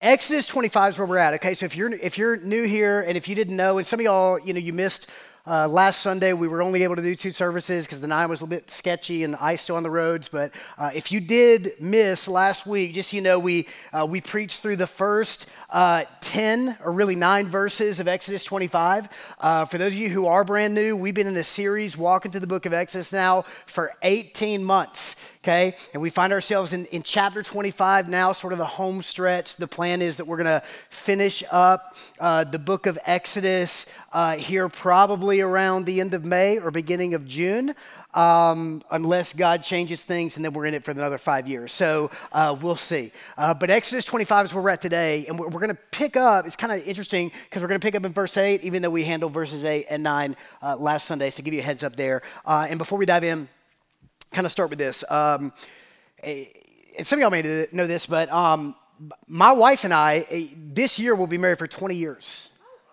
Exodus 25 is where we're at, okay? So if you're new here and if you didn't know, and some of y'all, you missed last Sunday, we were only able to do 2 services because the 9 was a little bit sketchy and ice still on the roads. But if you did miss last week, just so you know, we preached through the first 10 or really 9 verses of Exodus 25. For those of you who are brand new, we've been in a series walking through the book of Exodus now for 18 months. Okay, and we find ourselves in chapter 25 now, sort of the home stretch. The plan is that we're going to finish up the book of Exodus here probably around the end of May or beginning of June, unless God changes things, and then we're in it for another 5 years. So we'll see. But Exodus 25 is where we're at today, and we're going to pick up. It's kind of interesting because we're going to pick up in verse 8, even though we handled verses 8 and 9 last Sunday. So give you a heads up there. And before we dive in, kind of start with this. And some of y'all may know this, but my wife and I, this year, will be married for 20 years.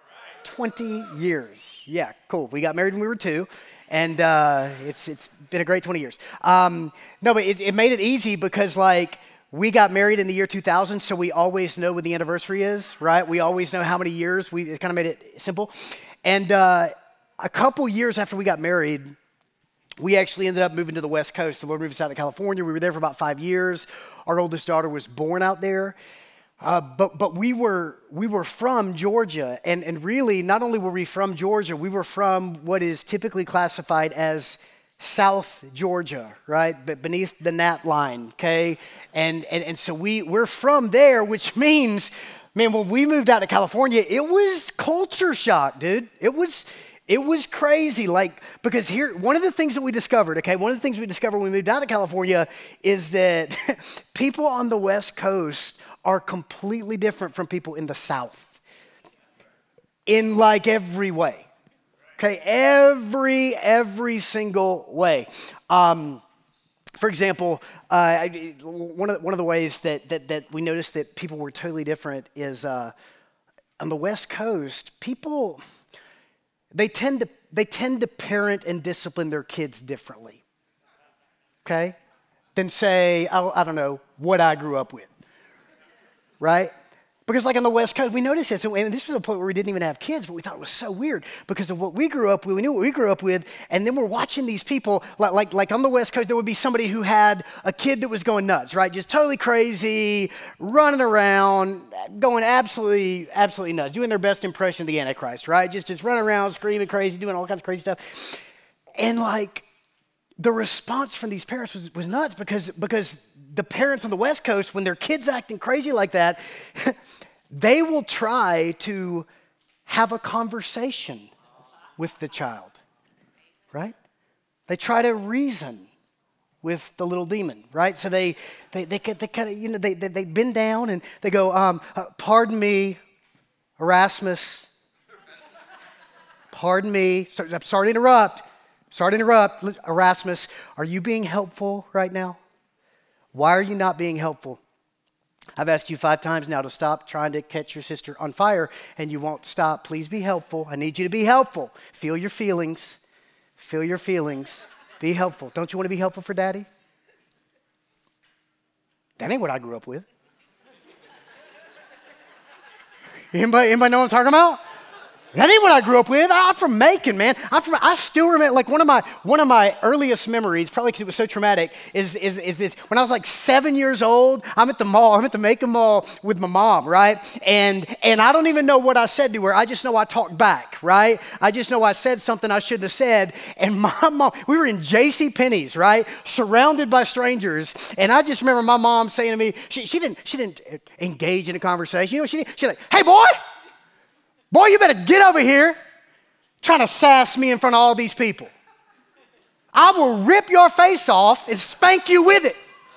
20 years. Yeah, cool. We got married when we were 2, and it's been a great 20 years. No, but it made it easy because, we got married in the year 2000, so we always know when the anniversary is, right? We always know how many years. It kind of made it simple. And a couple years after we got married, we actually ended up moving to the West Coast. The Lord moved us out to California. We were there for about 5 years. Our oldest daughter was born out there. But we were from Georgia. And really, not only were we from Georgia, we were from what is typically classified as South Georgia, right? But beneath the gnat line, okay? And so we're from there, which means, man, when we moved out to California, it was culture shock, dude. It was crazy, because here, one of the things that we discovered when we moved out of California is that people on the West Coast are completely different from people in the South in every way, okay? Every single way. For example, one of the ways that we noticed that people were totally different is on the West Coast, people... They tend to parent and discipline their kids differently, okay, than say, I don't know, what I grew up with, right? Because on the West Coast, we noticed this, and this was a point where we didn't even have kids, but we thought it was so weird because of what we grew up with. We knew what we grew up with, and then we're watching these people, like on the West Coast, there would be somebody who had a kid that was going nuts, right? Just totally crazy, running around, going absolutely nuts, doing their best impression of the Antichrist, right? Just running around, screaming crazy, doing all kinds of crazy stuff. And the response from these parents was nuts because the parents on the West Coast, when their kids acting crazy like that, they will try to have a conversation with the child, right? They try to reason with the little demon, right? So they kind of, they bend down and they go, pardon me, Erasmus. Pardon me. I'm sorry to interrupt. Erasmus, are you being helpful right now? Why are you not being helpful? I've asked you 5 times now to stop trying to catch your sister on fire, and you won't stop. Please be helpful. I need you to be helpful. Feel your feelings. Be helpful. Don't you want to be helpful for Daddy? That ain't what I grew up with. Anybody know what I'm talking about? That ain't what I grew up with. I'm from Macon, man. I still remember, one of my earliest memories, probably because it was so traumatic, is this. When I was 7 years old, I'm at the mall. I'm at the Macon Mall with my mom, right? And I don't even know what I said to her. I just know I talked back, right? I just know I said something I shouldn't have said. And my mom, we were in J.C. Penney's, right? Surrounded by strangers. And I just remember my mom saying to me, she didn't engage in a conversation. She's like, hey, boy, you better get over here trying to sass me in front of all these people. I will rip your face off and spank you with it.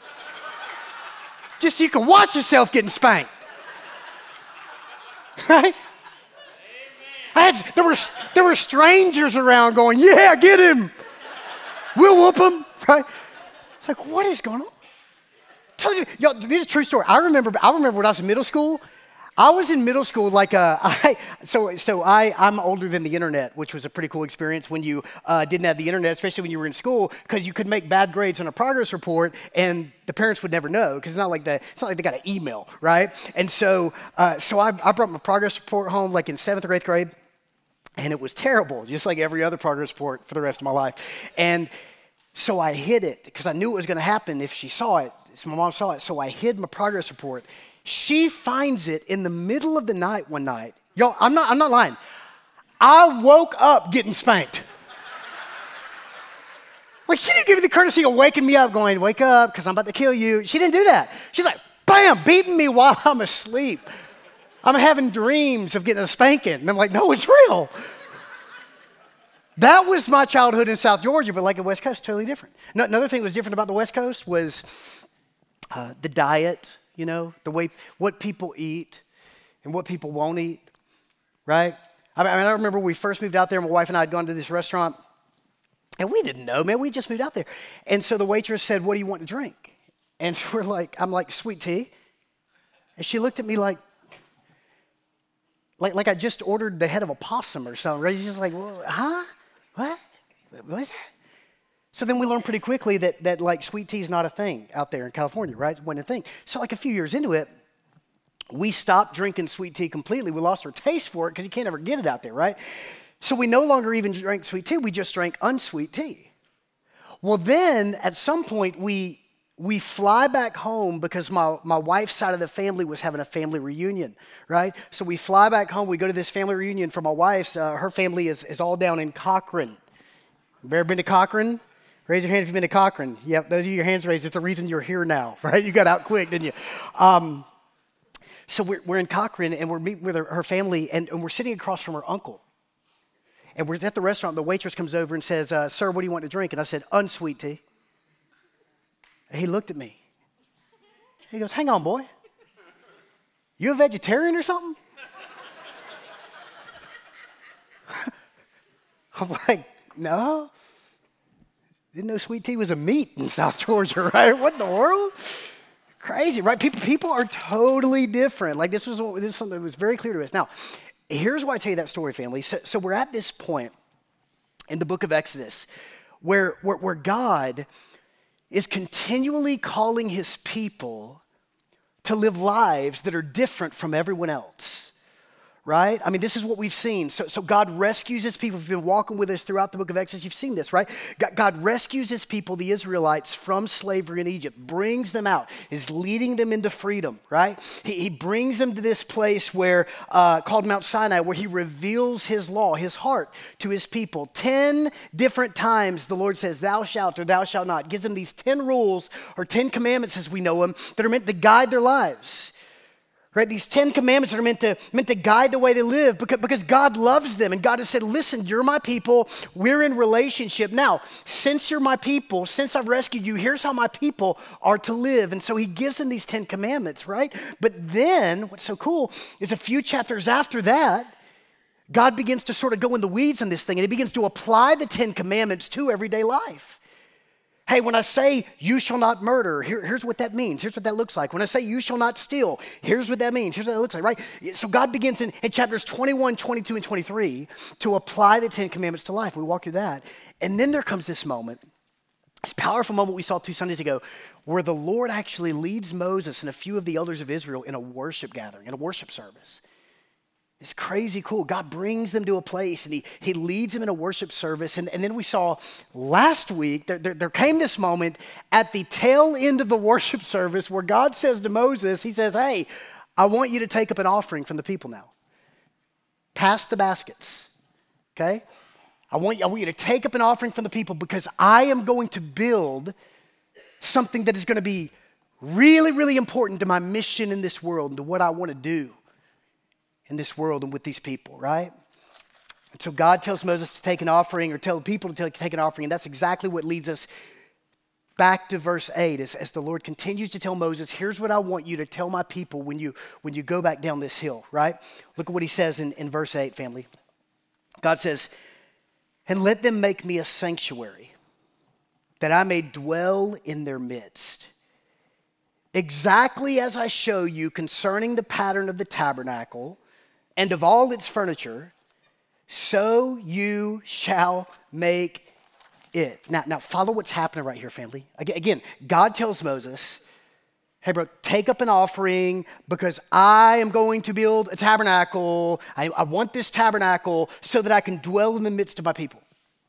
Just so you can watch yourself getting spanked. Right? There were strangers around going, yeah, get him. We'll whoop him. Right? It's what is going on? Tell you, y'all, this is a true story. I remember when I was in middle school, I was in middle school, I'm older than the internet, which was a pretty cool experience when you didn't have the internet, especially when you were in school, because you could make bad grades on a progress report, and the parents would never know, because it's not like they got an email, right? And so I brought my progress report home like in 7th or 8th grade, and it was terrible, just like every other progress report for the rest of my life. And so I hid it, because I knew it was going to happen if she saw it. So my mom saw it, so I hid my progress report. She finds it in the middle of the night one night. Y'all, I'm not lying. I woke up getting spanked. Like, she didn't give me the courtesy of waking me up going, wake up, because I'm about to kill you. She didn't do that. She's like, bam, beating me while I'm asleep. I'm having dreams of getting a spanking. And I'm like, no, it's real. That was my childhood in South Georgia, but like the West Coast, totally different. Another thing that was different about the West Coast was the diet. You know, what people eat and what people won't eat, right? I remember when we first moved out there, my wife and I had gone to this restaurant, and we didn't know, man, we just moved out there. And so the waitress said, what do you want to drink? And I'm like, sweet tea. And she looked at me like I just ordered the head of a possum or something, right? She's just like, well, huh? What is that? So then we learned pretty quickly that like sweet tea is not a thing out there in California, right? It wasn't a thing. So like a few years into it, we stopped drinking sweet tea completely. We lost our taste for it because you can't ever get it out there, right? So we no longer even drank sweet tea. We just drank unsweet tea. Well, then at some point we fly back home because my wife's side of the family was having a family reunion, right? So we fly back home. We go to this family reunion for my wife's. Her family is all down in Cochrane. You ever been to Cochrane? Raise your hand if you've been to Cochrane. Yep, those of you your hands raised, it's the reason you're here now, right? You got out quick, didn't you? So we're in Cochrane, and we're meeting with her family, and we're sitting across from her uncle. And we're at the restaurant. The waitress comes over and says, sir, what do you want to drink? And I said, unsweet tea. And he looked at me. He goes, hang on, boy. You a vegetarian or something? I'm like, no. Didn't know sweet tea was a meat in South Georgia, right? What in the world? Crazy, right? People are totally different. Like this was something that was very clear to us. Now, here's why I tell you that story, family. So we're at this point in the book of Exodus where God is continually calling his people to live lives that are different from everyone else. Right? I mean, this is what we've seen. So God rescues his people. If you've been walking with us throughout the book of Exodus, you've seen this, right? God rescues his people, the Israelites, from slavery in Egypt, brings them out, is leading them into freedom, right? He brings them to this place where, called Mount Sinai, where he reveals his law, his heart to his people. 10 different times the Lord says, thou shalt or thou shalt not. Gives them these 10 rules or 10 commandments as we know them that are meant to guide their lives. Right, these 10 commandments that are meant to guide the way they live because God loves them. And God has said, listen, you're my people. We're in relationship. Now, since you're my people, since I've rescued you, here's how my people are to live. And so he gives them these 10 commandments, right? But then what's so cool is a few chapters after that, God begins to sort of go in the weeds on this thing. And he begins to apply the 10 commandments to everyday life. Hey, when I say you shall not murder, here's what that means. Here's what that looks like. When I say you shall not steal, here's what that means. Here's what that looks like, right? So God begins in chapters 21, 22, and 23 to apply the 10 commandments to life. We walk through that. And then there comes this moment, this powerful moment we saw 2 Sundays ago, where the Lord actually leads Moses and a few of the elders of Israel in a worship gathering, in a worship service. It's crazy cool. God brings them to a place and he leads them in a worship service. And then we saw last week, there came this moment at the tail end of the worship service where God says to Moses, he says, hey, I want you to take up an offering from the people now. Pass the baskets, okay? I want you to take up an offering from the people because I am going to build something that is going to be really, really important to my mission in this world and to what I want to do in this world and with these people, right? And so God tells Moses to take an offering or tell the people to take an offering, and that's exactly what leads us back to verse 8 as the Lord continues to tell Moses, here's what I want you to tell my people when you go back down this hill, right? Look at what he says in verse 8, family. God says, and let them make me a sanctuary that I may dwell in their midst. exactly as I show you concerning the pattern of the tabernacle and of all its furniture, so you shall make it. Now follow what's happening right here, family. Again, God tells Moses, hey, bro, take up an offering because I am going to build a tabernacle. I want this tabernacle so that I can dwell in the midst of my people.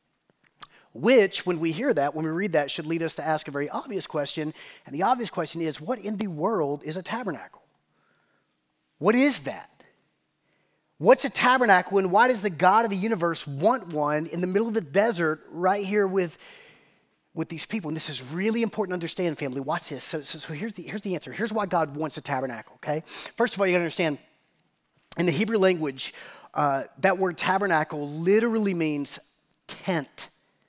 Which, when we hear that, when we read that, should lead us to ask a very obvious question. And the obvious question is, what in the world is a tabernacle? What is that? What's a tabernacle, and why does the God of the universe want one in the middle of the desert right here with these people? And this is really important to understand, family. Watch this. So here's the answer. Here's why God wants a tabernacle, okay? First of all, you got to understand, in the Hebrew language, that word tabernacle literally means tent.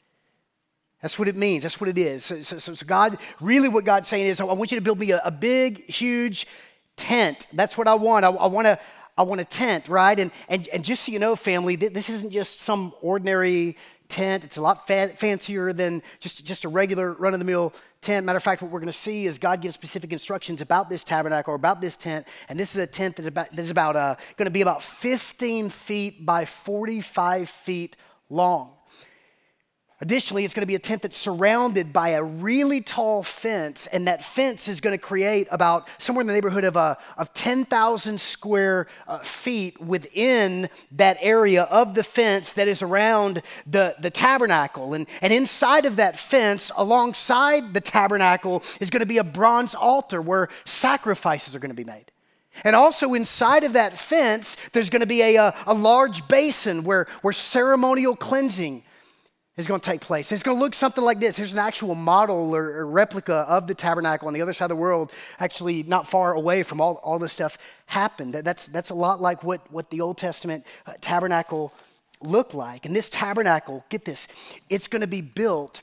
That's what it means. That's what it is. So God, really what God's saying is, I want you to build me a big, huge tent. That's what I want. I want a tent, right? And just so you know, family, this isn't just some ordinary tent. It's a lot fancier than just a regular run-of-the-mill tent. Matter of fact, what we're going to see is God gives specific instructions about this tabernacle or about this tent. And this is a tent that's about going to be about 15 feet by 45 feet long. Additionally, it's going to be a tent that's surrounded by a really tall fence, and that fence is going to create about somewhere in the neighborhood of 10,000 square feet within that area of the fence that is around the tabernacle. And inside of that fence, alongside the tabernacle, is going to be a bronze altar where sacrifices are going to be made. And also inside of that fence, there's going to be a large basin where ceremonial cleansing is going to take place. It's going to look something like this. Here's an actual model or replica of the tabernacle on the other side of the world, actually not far away from all this stuff happened. That's a lot like what the Old Testament tabernacle looked like. And this tabernacle, get this, it's going to be built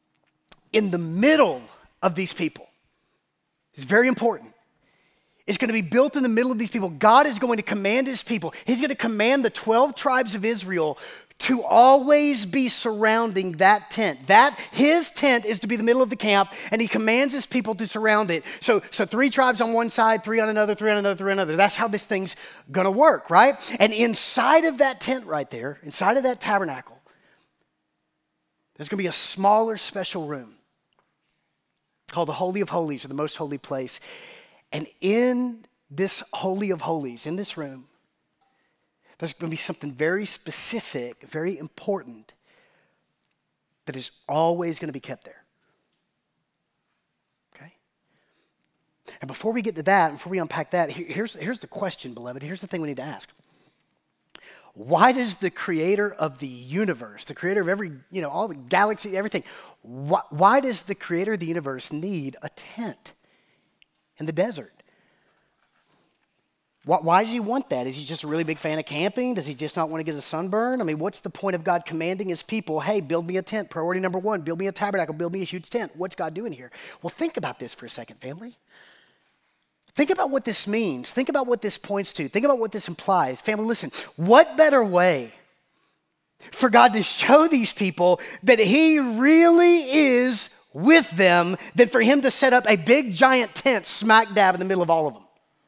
in the middle of these people. It's very important. It's going to be built in the middle of these people. God is going to command his people. He's going to command the 12 tribes of Israel to always be surrounding that tent. His tent is to be the middle of the camp, and he commands his people to surround it. So 3 tribes on one side, 3 on another, 3 on another, 3 on another. That's how this thing's gonna work, right? And inside of that tent right there, inside of that tabernacle, there's gonna be a smaller special room called the Holy of Holies, or the most holy place. And in this Holy of Holies, in this room, there's going to be something very specific, very important, that is always going to be kept there. Okay? And before we get to that, before we unpack that, here's the question, beloved. Here's the thing we need to ask. Why does the creator of the universe, the creator of every, all the galaxy, everything, why does the creator of the universe need a tent in the desert? Why does he want that? Is he just a really big fan of camping? Does he just not want to get a sunburn? I mean, what's the point of God commanding his people, hey, build me a tent, priority number 1, build me a tabernacle, build me a huge tent. What's God doing here? Well, think about this for a second, family. Think about what this means. Think about what this points to. Think about what this implies. Family, listen, what better way for God to show these people that he really is with them than for him to set up a big giant tent smack dab in the middle of all of them?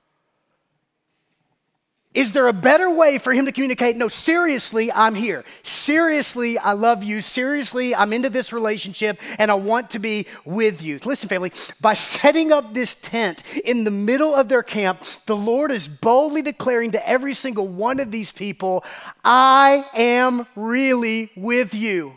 Is there a better way for him to communicate, no, seriously, I'm here. Seriously, I love you. Seriously, I'm into this relationship and I want to be with you. Listen, family, by setting up this tent in the middle of their camp, the Lord is boldly declaring to every single one of these people, I am really with you.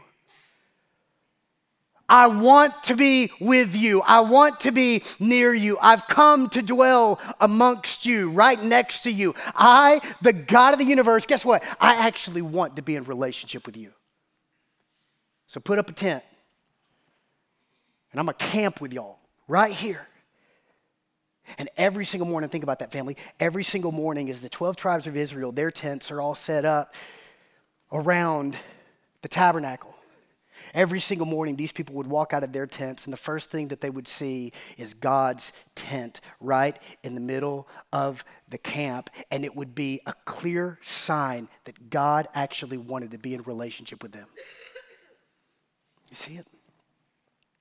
I want to be with you. I want to be near you. I've come to dwell amongst you, right next to you. I, the God of the universe, guess what? I actually want to be in relationship with you. So put up a tent, and I'm going to camp with y'all right here. And every single morning, think about that, family. Every single morning as the 12 tribes of Israel, their tents are all set up around the tabernacle. Every single morning, these people would walk out of their tents, and the first thing that they would see is God's tent right in the middle of the camp. And it would be a clear sign that God actually wanted to be in relationship with them. You see it?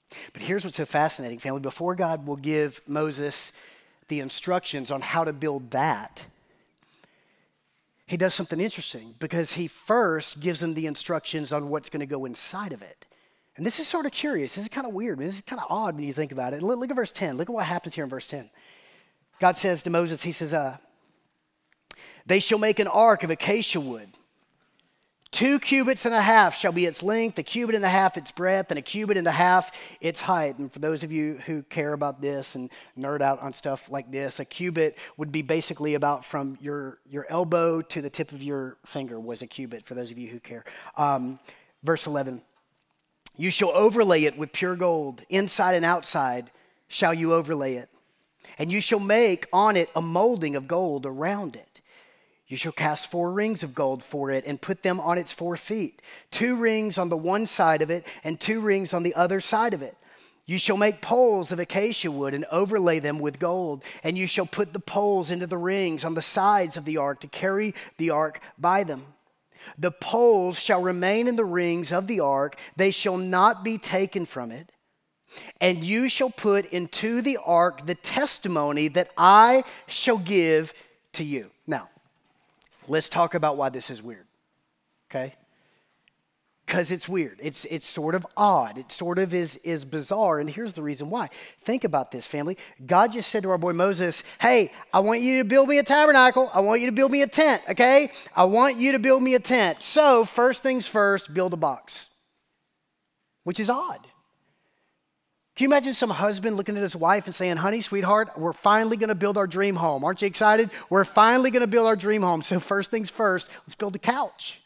But here's what's so fascinating, family. Before God will give Moses the instructions on how to build that, he does something interesting because he first gives them the instructions on what's going to go inside of it. And this is sort of curious. This is kind of weird. This is kind of odd when you think about it. Look at verse 10. Look at what happens here in verse 10. God says to Moses, he says, they shall make an ark of acacia wood. 2 cubits and a half shall be its length, a cubit and a half its breadth, and a cubit and a half its height. And for those of you who care about this and nerd out on stuff like this, a cubit would be basically about from your elbow to the tip of your finger was a cubit, for those of you who care. Verse 11, you shall overlay it with pure gold, inside and outside shall you overlay it. And you shall make on it a molding of gold around it. You shall cast 4 rings of gold for it and put them on its 4 feet, 2 rings on the one side of it and 2 rings on the other side of it. You shall make poles of acacia wood and overlay them with gold, and you shall put the poles into the rings on the sides of the ark to carry the ark by them. The poles shall remain in the rings of the ark, they shall not be taken from it. And you shall put into the ark the testimony that I shall give to you. Now, let's talk about why this is weird, okay? Because it's weird. It's sort of odd. It sort of is bizarre, and here's the reason why. Think about this, family. God just said to our boy Moses, hey, I want you to build me a tabernacle. I want you to build me a tent, okay? I want you to build me a tent. So first things first, build a box, which is odd. Can you imagine some husband looking at his wife and saying, honey, sweetheart, we're finally going to build our dream home. Aren't you excited? We're finally going to build our dream home. So first things first, let's build a couch.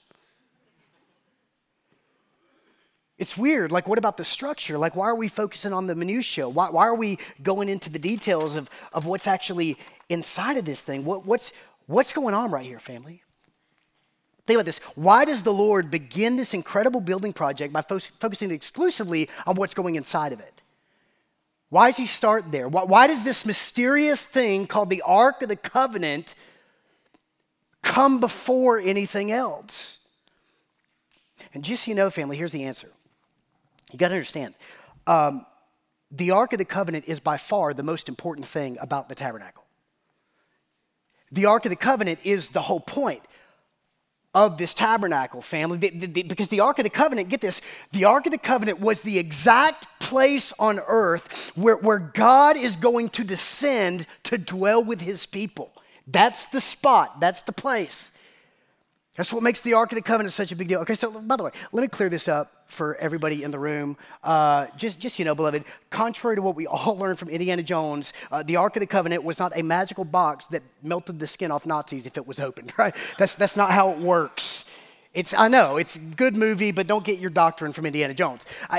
It's weird. Like, what about the structure? Like, why are we focusing on the minutia? Why are we going into the details of what's actually inside of this thing? What's going on right here, family? Think about this. Why does the Lord begin this incredible building project by focusing exclusively on what's going inside of it? Why does he start there? Why does this mysterious thing called the Ark of the Covenant come before anything else? And just so you know, family, here's the answer. You got to understand. The Ark of the Covenant is by far the most important thing about the tabernacle. The Ark of the Covenant is the whole point of this tabernacle, family, because the Ark of the Covenant, get this, the Ark of the Covenant was the exact place on earth where God is going to descend to dwell with his people. That's the spot, that's the place. That's what makes the Ark of the Covenant such a big deal. Okay, so by the way, let me clear this up for everybody in the room. Just you know, beloved, contrary to what we all learned from Indiana Jones, the Ark of the Covenant was not a magical box that melted the skin off Nazis if it was opened, right? That's not how it works. I know, it's a good movie, but don't get your doctrine from Indiana Jones.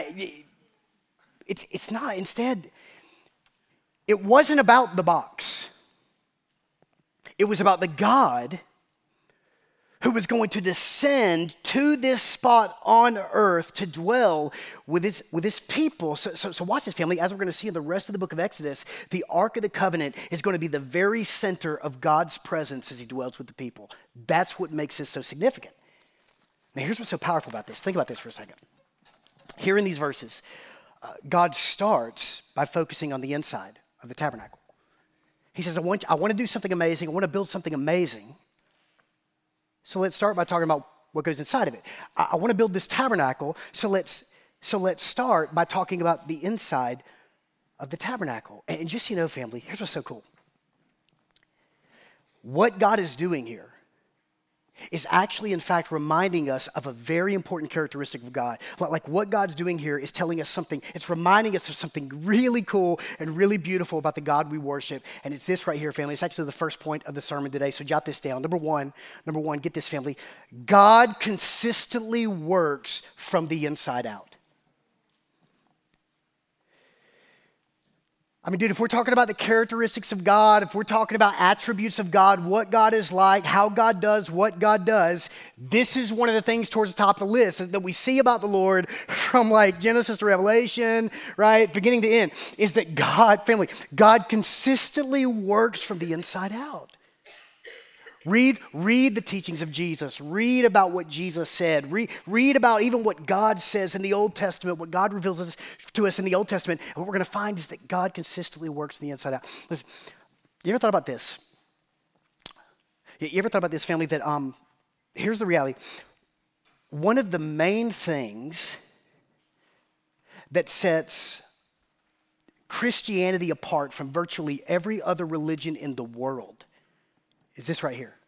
It's not. Instead, it wasn't about the box. It was about the God who was going to descend to this spot on earth to dwell with his people. So watch this, family. As we're going to see in the rest of the book of Exodus, the Ark of the Covenant is going to be the very center of God's presence as he dwells with the people. That's what makes this so significant. Now, here's what's so powerful about this. Think about this for a second. Here in these verses, God starts by focusing on the inside of the tabernacle. He says, I want to do something amazing. I want to build something amazing. So let's start by talking about what goes inside of it. I want to build this tabernacle, so let's start by talking about the inside of the tabernacle. And just so you know, family, here's what's so cool. What God is doing here is actually, in fact, reminding us of a very important characteristic of God. Like what God's doing here is telling us something. It's reminding us of something really cool and really beautiful about the God we worship. And it's this right here, family. It's actually the first point of the sermon today, so jot this down. Number one, get this, family. God consistently works from the inside out. I mean, dude, if we're talking about the characteristics of God, if we're talking about attributes of God, what God is like, how God does what God does, this is one of the things towards the top of the list that we see about the Lord from like Genesis to Revelation, right, beginning to end, is that God consistently works from the inside out. Read the teachings of Jesus. Read about what Jesus said. Read about even what God says in the Old Testament, what God reveals to us in the Old Testament. And what we're going to find is that God consistently works from the inside out. Listen, you ever thought about this? You ever thought about this, family, that here's the reality. One of the main things that sets Christianity apart from virtually every other religion in the world is this right here.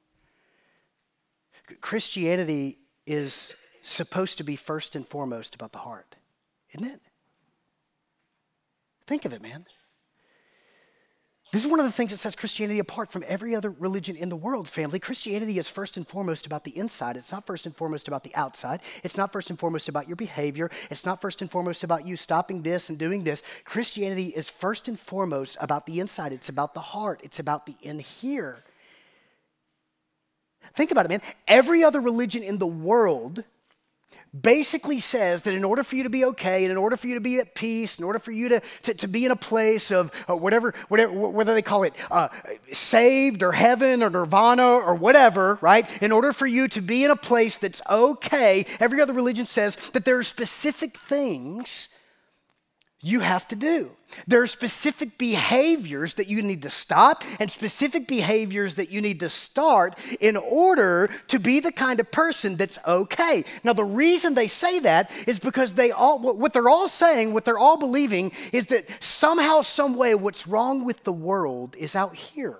Christianity is supposed to be first and foremost about the heart, isn't it? Think of it, man. This is one of the things that sets Christianity apart from every other religion in the world, family. Christianity is first and foremost about the inside. It's not first and foremost about the outside. It's not first and foremost about your behavior. It's not first and foremost about you stopping this and doing this. Christianity is first and foremost about the inside. It's about the heart. It's about the in here. Think about it, man. Every other religion in the world basically says that in order for you to be okay, and in order for you to be at peace, in order for you to be in a place of whatever, whether they call it saved or heaven or nirvana or whatever, right? In order for you to be in a place that's okay, every other religion says that there are specific things you have to do. There are specific behaviors that you need to stop and specific behaviors that you need to start in order to be the kind of person that's okay. Now, the reason they say that is because what they're all saying, what they're all believing is that somehow, some way, what's wrong with the world is out here.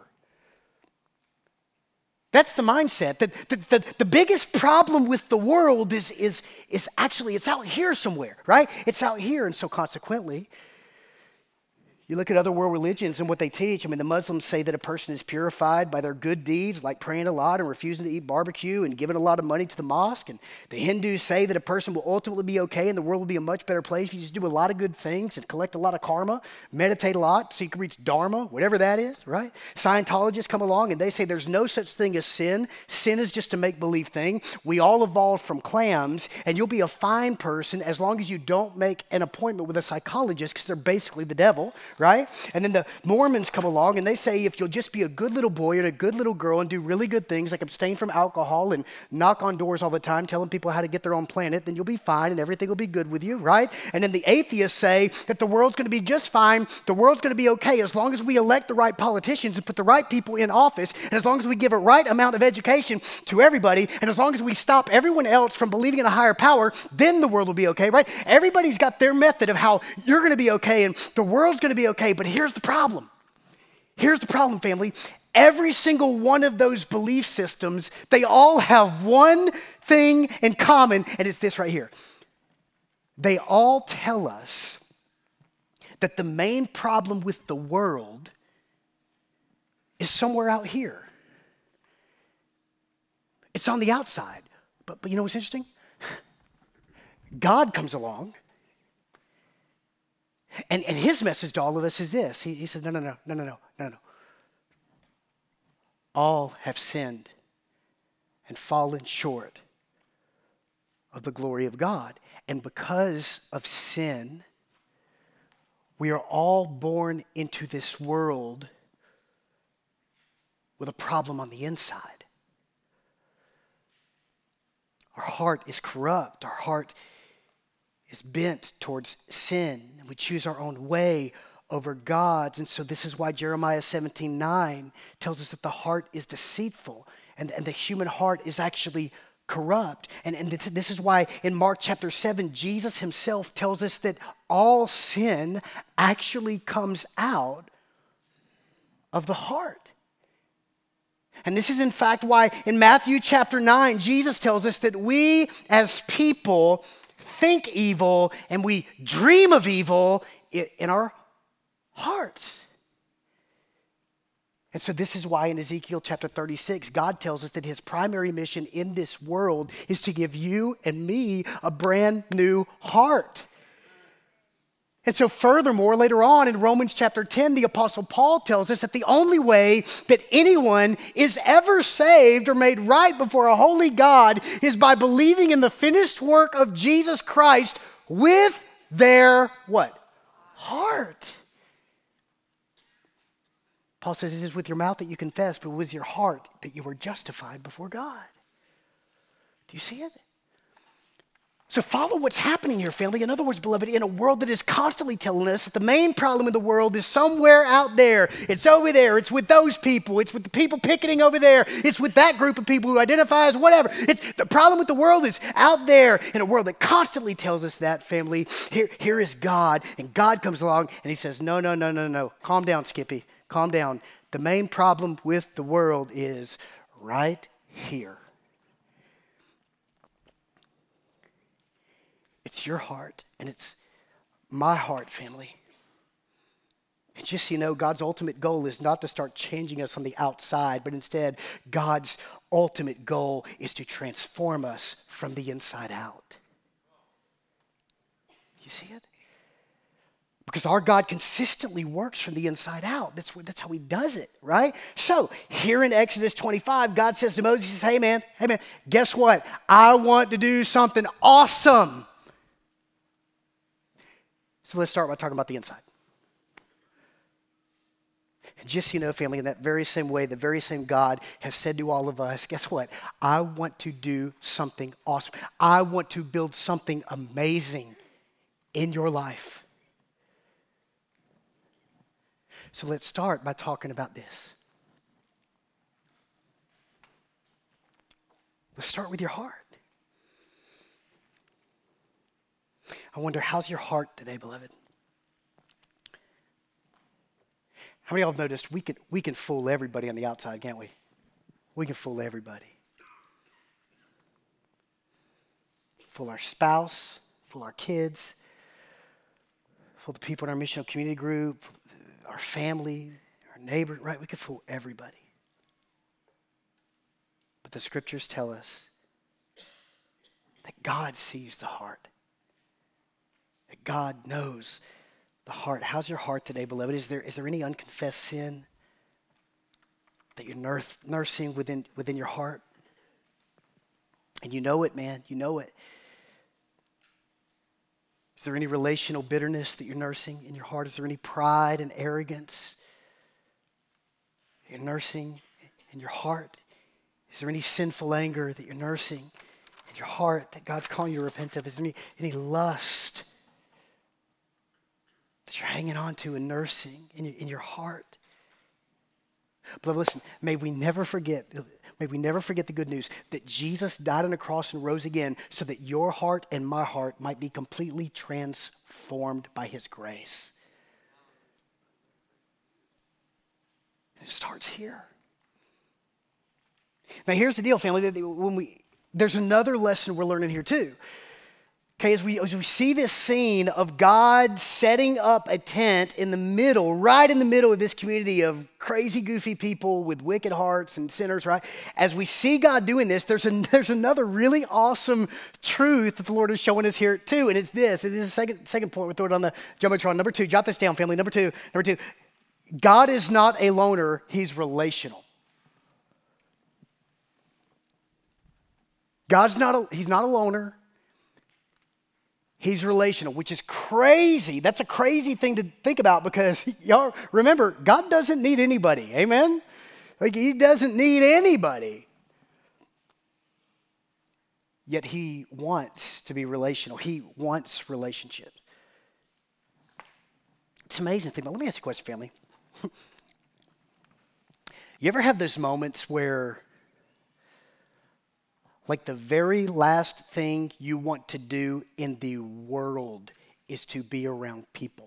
That's the mindset. The biggest problem with the world is actually, it's out here somewhere, right? It's out here. And so consequently, you look at other world religions and what they teach. I mean, the Muslims say that a person is purified by their good deeds, like praying a lot and refusing to eat barbecue and giving a lot of money to the mosque. And the Hindus say that a person will ultimately be okay and the world will be a much better place if you just do a lot of good things and collect a lot of karma, meditate a lot so you can reach dharma, whatever that is, right? Scientologists come along and they say there's no such thing as sin. Sin is just a make-believe thing. We all evolved from clams, and you'll be a fine person as long as you don't make an appointment with a psychologist, because they're basically the devil, right? And then the Mormons come along and they say if you'll just be a good little boy and a good little girl and do really good things like abstain from alcohol and knock on doors all the time telling people how to get their own planet, then you'll be fine and everything will be good with you, right? And then the atheists say that the world's going to be just fine, the world's going to be okay as long as we elect the right politicians and put the right people in office, and as long as we give a right amount of education to everybody, and as long as we stop everyone else from believing in a higher power, then the world will be okay, right? Everybody's got their method of how you're going to be okay and the world's going to be okay. But here's the problem. Here's the problem, family. Every single one of those belief systems, they all have one thing in common, and it's this right here. They all tell us that the main problem with the world is somewhere out here. It's on the outside. But you know what's interesting? God comes along. And his message to all of us is this. He says, no. All have sinned and fallen short of the glory of God. And because of sin, we are all born into this world with a problem on the inside. Our heart is corrupt. Our heart is bent towards sin. We choose our own way over God's. And so this is why Jeremiah 17:9 tells us that the heart is deceitful and the human heart is actually corrupt. And this is why in Mark chapter 7, Jesus himself tells us that all sin actually comes out of the heart. And this is in fact why in Matthew chapter 9, Jesus tells us that we as people think evil and we dream of evil in our hearts. And so this is why in Ezekiel chapter 36, God tells us that his primary mission in this world is to give you and me a brand new heart. And so furthermore, later on in Romans chapter 10, the Apostle Paul tells us that the only way that anyone is ever saved or made right before a holy God is by believing in the finished work of Jesus Christ with their what? Heart. Paul says it is with your mouth that you confess, but with your heart that you are justified before God. Do you see it? So follow what's happening here, family. In other words, beloved, in a world that is constantly telling us that the main problem in the world is somewhere out there. It's over there. It's with those people. It's with the people picketing over there. It's with that group of people who identify as whatever. The problem with the world is out there in a world that constantly tells us that, family. Here is God, and God comes along and he says, no. Calm down, Skippy. Calm down. The main problem with the world is right here. It's your heart, and it's my heart, family. And just so you know, God's ultimate goal is not to start changing us on the outside, but instead, God's ultimate goal is to transform us from the inside out. You see it? Because our God consistently works from the inside out. That's how he does it, right? So here in Exodus 25, God says to Moses, he says, hey man, guess what? I want to do something awesome. So let's start by talking about the inside. And just so you know, family, in that very same way, the very same God has said to all of us, guess what? I want to do something awesome. I want to build something amazing in your life. So let's start by talking about this. Let's start with your heart. I wonder, how's your heart today, beloved? How many of y'all have noticed we can fool everybody on the outside, can't we? We can fool everybody. Fool our spouse, fool our kids, fool the people in our missional community group, our family, our neighbor, right? We can fool everybody. But the scriptures tell us that God sees the heart. That God knows the heart. How's your heart today, beloved? Is there any unconfessed sin that you're nursing within your heart? And you know it, man. You know it. Is there any relational bitterness that you're nursing in your heart? Is there any pride and arrogance you're nursing in your heart? Is there any sinful anger that you're nursing in your heart that God's calling you to repent of? Is there any lust that you're hanging on to and nursing in your heart? But listen, may we never forget the good news that Jesus died on the cross and rose again so that your heart and my heart might be completely transformed by his grace. It starts here. Now here's the deal, family. There's another lesson we're learning here too. Okay, as we see this scene of God setting up a tent in the middle, right in the middle of this community of crazy, goofy people with wicked hearts and sinners, right? As we see God doing this, there's another really awesome truth that the Lord is showing us here too, and it's this. It is the second point. We'll throw it on the Jumbotron. Number 2, jot this down, family. Number two, God is not a loner, he's relational. He's not a loner. He's relational, which is crazy. That's a crazy thing to think about because, y'all remember, God doesn't need anybody. Amen? Like, he doesn't need anybody. Yet he wants to be relational. He wants relationships. It's an amazing thing. But let me ask you a question, family. You ever have those moments where, like, the very last thing you want to do in the world is to be around people?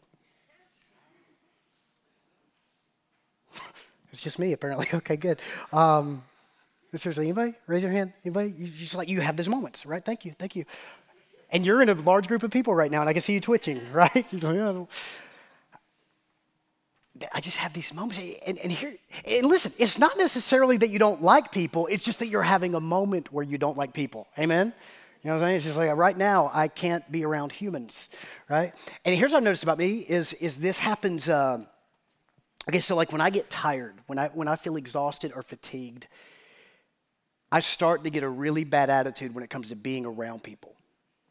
It's just me, apparently. Okay, good. Seriously, anybody? Raise your hand. Anybody? You have those moments, right? Thank you. And you're in a large group of people right now, and I can see you twitching, right? You're like, oh. I just have these moments, and listen, it's not necessarily that you don't like people, it's just that you're having a moment where you don't like people, amen? You know what I'm saying? It's just like, right now, I can't be around humans, right? And here's what I've noticed about me, is this happens, okay, so like when I get tired, when I feel exhausted or fatigued, I start to get a really bad attitude when it comes to being around people.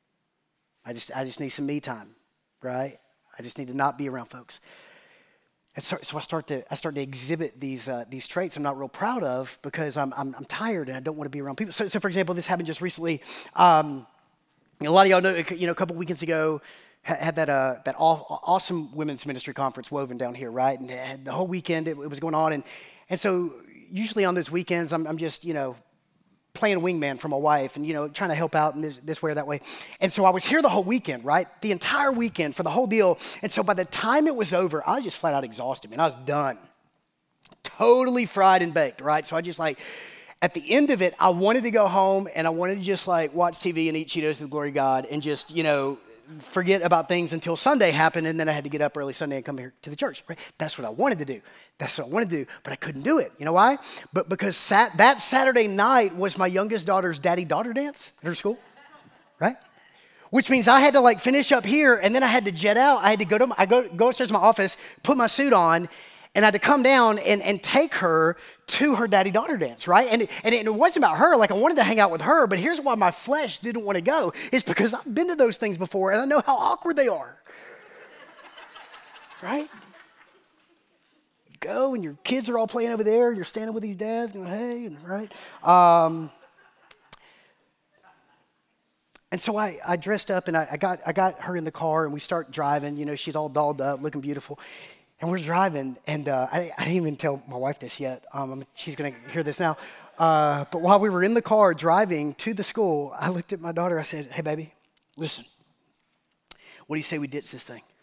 I just need some me time, right? I just need to not be around folks. And so I start to exhibit these traits I'm not real proud of because I'm tired and I don't want to be around people. So for example, this happened just recently. A lot of y'all know, a couple weekends ago, had that awesome women's ministry conference, Woven, down here, right? And had the whole weekend it was going on, and so usually on those weekends I'm just playing wingman for my wife and trying to help out in this way or that way. And so I was here the whole weekend, right? The entire weekend for the whole deal. And so by the time it was over, I was just flat out exhausted, man. I was done, totally fried and baked, right? So I just at the end of it, I wanted to go home and I wanted to just watch TV and eat Cheetos to the glory of God and just, forget about things until Sunday happened, and then I had to get up early Sunday and come here to the church, right? That's what I wanted to do. But I couldn't do it. You know why? But because that Saturday night was my youngest daughter's daddy-daughter dance at her school, right? Which means I had to finish up here, and then I had to jet out. I had to go upstairs to my office, put my suit on, and I had to come down and take her to her daddy-daughter dance, right? And it wasn't about her. I wanted to hang out with her, but here's why my flesh didn't want to go. It's because I've been to those things before, and I know how awkward they are, right? Go, and your kids are all playing over there. You're standing with these dads going, hey, right? And so I dressed up, and I got her in the car, and we start driving. She's all dolled up, looking beautiful. And we're driving, and I didn't even tell my wife this yet. She's going to hear this now. But while we were in the car driving to the school, I looked at my daughter. I said, hey, baby, listen. What do you say we ditch this thing?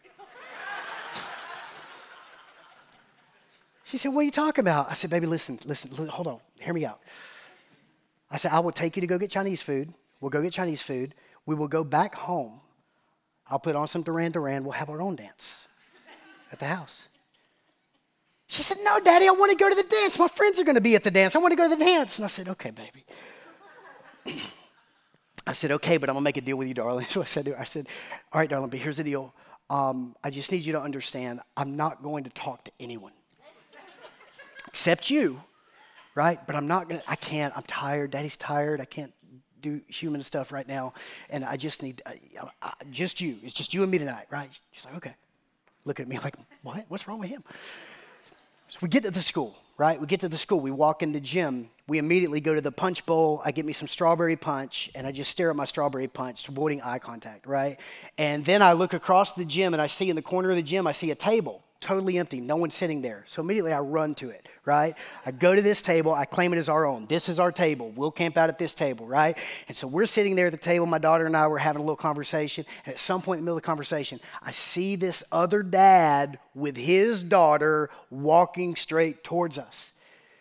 She said, what are you talking about? I said, baby, listen, hold on. Hear me out. I said, I will take you to go get Chinese food. We'll go get Chinese food. We will go back home. I'll put on some Duran Duran. We'll have our own dance at the house. She said, no, Daddy, I want to go to the dance. My friends are going to be at the dance. I want to go to the dance. And I said, okay, baby. I said, okay, but I'm going to make a deal with you, darling. So I said to her, all right, darling, but here's the deal. I just need you to understand, I'm not going to talk to anyone except you, right? But I can't. I'm tired. Daddy's tired. I can't do human stuff right now. And I just need, just you. It's just you and me tonight, right? She's like, okay. Look at me like, what? What's wrong with him? So we get to the school, right? We get to the school. We walk in the gym. We immediately go to the punch bowl. I get me some strawberry punch, and I just stare at my strawberry punch, avoiding eye contact, right? And then I look across the gym, and I see in the corner of the gym, I see a table, totally empty. No one's sitting there. So immediately I run to it, right? I go to this table. I claim it as our own. This is our table. We'll camp out at this table, right? And so we're sitting there at the table. My daughter and I were having a little conversation. And at some point in the middle of the conversation, I see this other dad with his daughter walking straight towards us.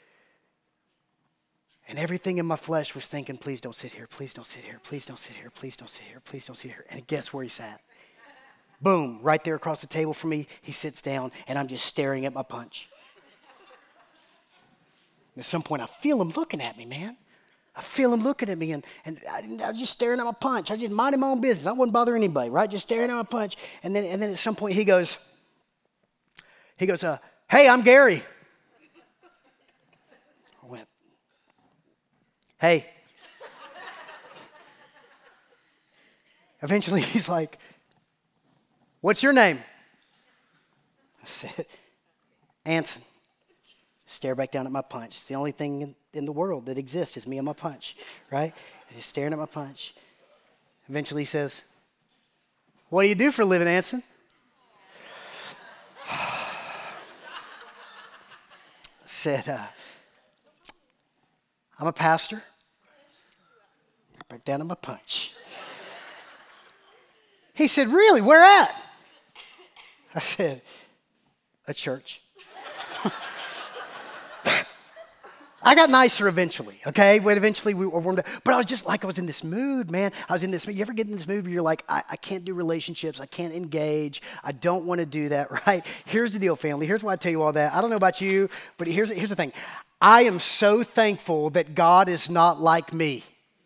And everything in my flesh was thinking, please don't sit here. Please don't sit here. Please don't sit here. Please don't sit here. Please don't sit here. And guess where he sat? Boom, right there across the table from me, he sits down, and I'm just staring at my punch. At some point, I feel him looking at me, man. I feel him looking at me, and I was just staring at my punch. I just minding my own business. I wasn't bothering anybody, right? Just staring at my punch. And then at some point, he goes, hey, I'm Gary. I went, hey. Eventually, he's like, what's your name? I said, Anson. Stare back down at my punch. It's the only thing in the world that exists is me and my punch, right? And he's staring at my punch. Eventually he says, what do you do for a living, Anson? I said, I'm a pastor. Back down at my punch. He said, really? Where at? I said, a church. I got nicer eventually, okay? But eventually we were warmed up. But I was just I was in this mood, man. I was in this mood. You ever get in this mood where you're like, I can't do relationships. I can't engage. I don't want to do that, right? Here's the deal, family. Here's why I tell you all that. I don't know about you, but here's the thing. I am so thankful that God is not like me.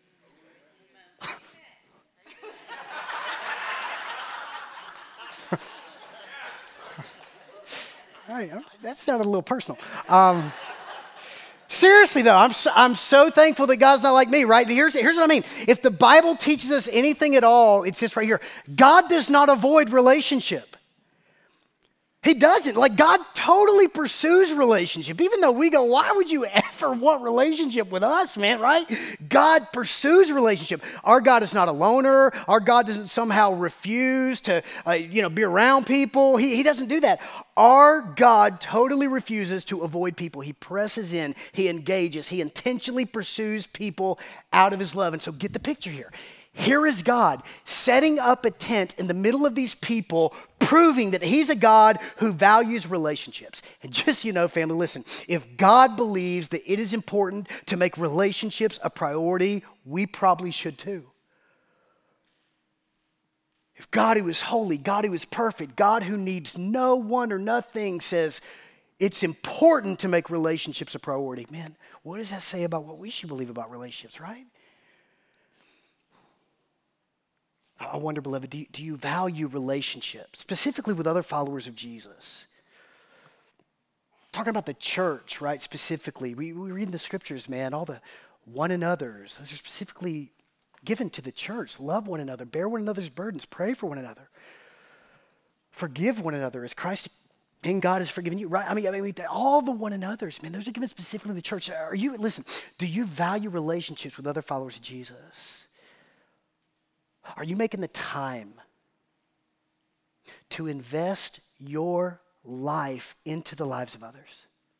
All right, that sounded a little personal. Seriously, though, I'm so thankful that God's not like me, right? Here's what I mean. If the Bible teaches us anything at all, it's this right here. God does not avoid relationship. He doesn't. Like, God totally pursues relationship. Even though we go, why would you ever want relationship with us, man, right? God pursues relationship. Our God is not a loner. Our God doesn't somehow refuse to, be around people. He doesn't do that. Our God totally refuses to avoid people. He presses in. He engages. He intentionally pursues people out of his love. And so get the picture here. Here is God setting up a tent in the middle of these people, proving that he's a God who values relationships. And just so you know, family, listen, if God believes that it is important to make relationships a priority, we probably should too. If God who is holy, God who is perfect, God who needs no one or nothing says it's important to make relationships a priority, man, what does that say about what we should believe about relationships, right? I wonder, beloved, do you value relationships, specifically with other followers of Jesus? Talking about the church, right, specifically. We read in the scriptures, man, all the one another's. Those are specifically given to the church. Love one another, bear one another's burdens, pray for one another. Forgive one another as Christ in God has forgiven you, right? I mean, all the one another's, man, those are given specifically to the church. Do you value relationships with other followers of Jesus? Are you making the time to invest your life into the lives of others?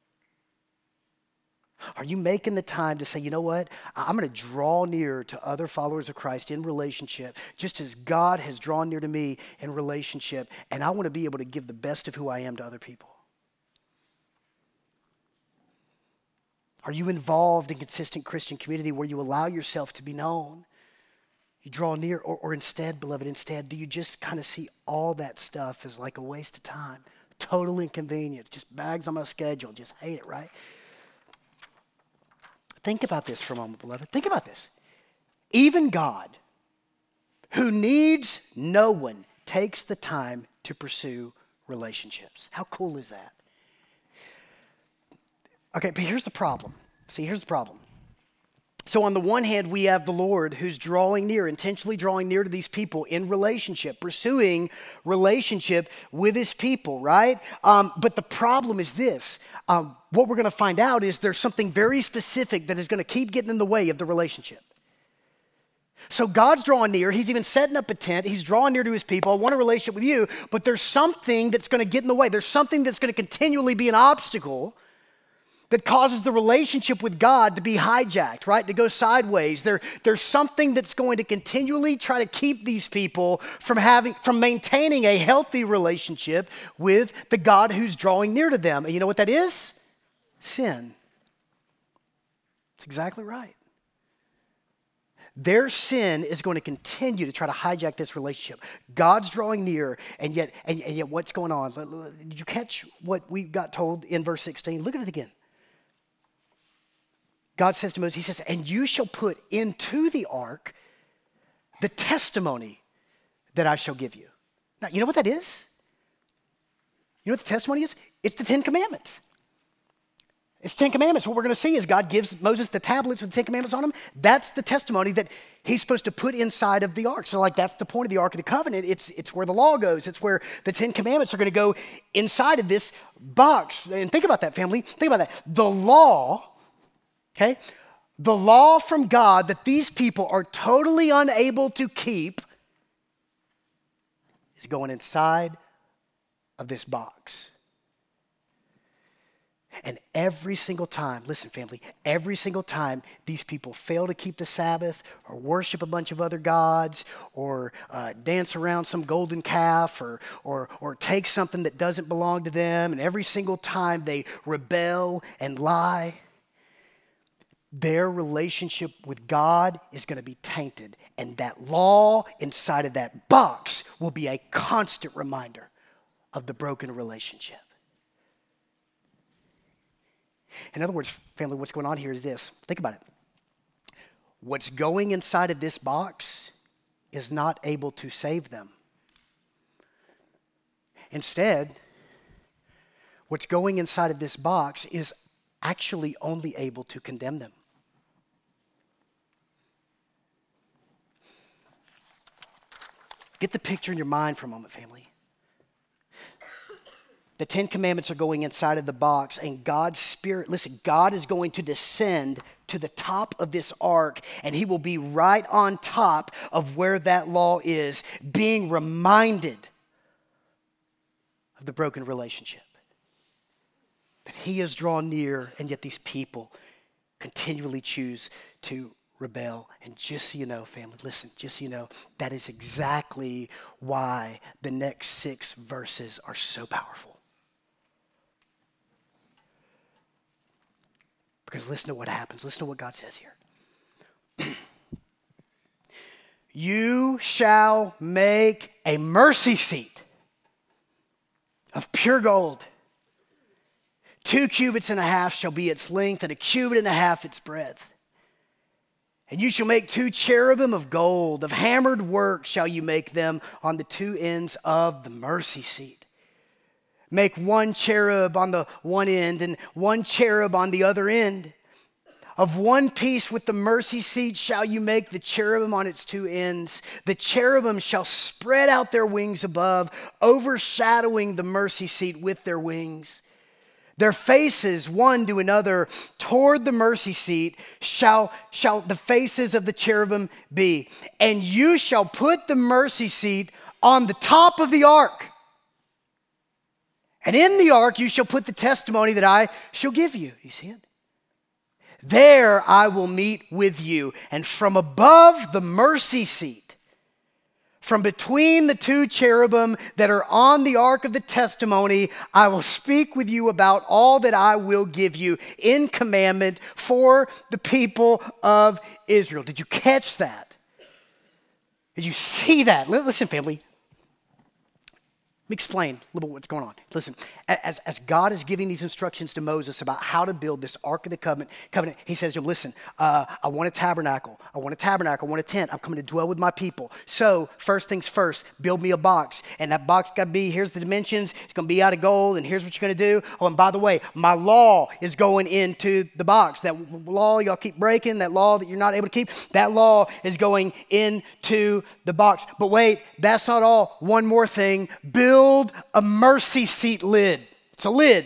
Are you making the time to say, you know what? I'm going to draw near to other followers of Christ in relationship, just as God has drawn near to me in relationship, and I want to be able to give the best of who I am to other people. Are you involved in consistent Christian community where you allow yourself to be known? You draw near, or instead, beloved, do you just kind of see all that stuff as like a waste of time? Total inconvenience, just bags on my schedule, just hate it, right? Think about this for a moment, beloved. Think about this. Even God, who needs no one, takes the time to pursue relationships. How cool is that? Okay, but here's the problem. Here's the problem. So on the one hand, we have the Lord who's drawing near, intentionally drawing near to these people in relationship, pursuing relationship with his people, right? But the problem is this. What we're going to find out is there's something very specific that is going to keep getting in the way of the relationship. So God's drawing near. He's even setting up a tent. He's drawing near to his people. I want a relationship with you, but there's something that's going to get in the way. There's something that's going to continually be an obstacle that causes the relationship with God to be hijacked, right? To go sideways. There's something that's going to continually try to keep these people from maintaining a healthy relationship with the God who's drawing near to them. And you know what that is? Sin. That's exactly right. Their sin is going to continue to try to hijack this relationship. God's drawing near, and yet what's going on? Did you catch what we got told in verse 16? Look at it again. God says to Moses, he says, and you shall put into the ark the testimony that I shall give you. Now, you know what that is? You know what the testimony is? It's the 10 Commandments. It's 10 Commandments. What we're going to see is God gives Moses the tablets with the 10 Commandments on them. That's the testimony that he's supposed to put inside of the ark. So that's the point of the Ark of the Covenant. It's where the law goes. It's where the 10 Commandments are going to go inside of this box. And think about that, family. Think about that. The law, okay, the law from God that these people are totally unable to keep is going inside of this box. And every single time, listen, family, every single time these people fail to keep the Sabbath or worship a bunch of other gods or dance around some golden calf or take something that doesn't belong to them, and every single time they rebel and lie, their relationship with God is going to be tainted. And that law inside of that box will be a constant reminder of the broken relationship. In other words, family, what's going on here is this. Think about it. What's going inside of this box is not able to save them. Instead, what's going inside of this box is actually only able to condemn them. Get the picture in your mind for a moment, family. The 10 Commandments are going inside of the box, and God's Spirit, listen, God is going to descend to the top of this ark, and he will be right on top of where that law is, being reminded of the broken relationship. That he has drawn near, and yet these people continually choose to rebel. And just so you know, family, listen, just so you know, that is exactly why the next 6 verses are so powerful. Because listen to what happens. Listen to what God says here. You shall make a mercy seat of pure gold. 2.5 cubits shall be its length, and 1.5 cubits its breadth. And you shall make 2 cherubim of gold. Of hammered work shall you make them on the 2 ends of the mercy seat. Make 1 cherub on the one end and 1 cherub on the other end. Of one piece with the mercy seat shall you make the cherubim on its 2 ends. The cherubim shall spread out their wings above, overshadowing the mercy seat with their wings. Their faces, one to another, toward the mercy seat shall the faces of the cherubim be. And you shall put the mercy seat on the top of the ark. And in the ark you shall put the testimony that I shall give you. You see it? There I will meet with you. And from above the mercy seat, from between the 2 cherubim that are on the ark of the testimony, I will speak with you about all that I will give you in commandment for the people of Israel. Did you catch that? Did you see that? Listen, family. Let me explain a little bit what's going on. Listen, as God is giving these instructions to Moses about how to build this Ark of the Covenant, he says to him, listen, I want a tabernacle. I want a tent. I'm coming to dwell with my people. So first things first, build me a box. And that box got to be, here's the dimensions. It's going to be out of gold, and here's what you're going to do. Oh, and by the way, my law is going into the box. That law y'all keep breaking, that law that you're not able to keep, that law is going into the box. But wait, that's not all. One more thing. Build a mercy seat lid. It's a lid.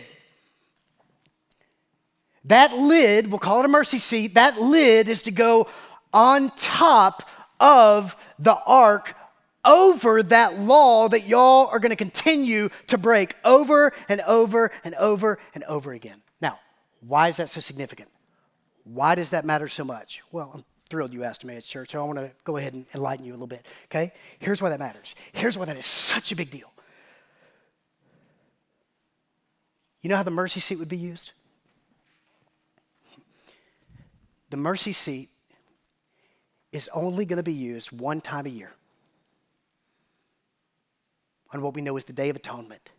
That lid, we'll call it a mercy seat, that lid is to go on top of the ark over that law that y'all are going to continue to break over and over and over and over again. Now, why is that so significant? Why does that matter so much? Well, I'm thrilled you asked me at church, so I want to go ahead and enlighten you a little bit, okay? Here's why that matters. Here's why that is such a big deal. You know how the mercy seat would be used? The mercy seat is only going to be used one time a year on what we know as the Day of Atonement.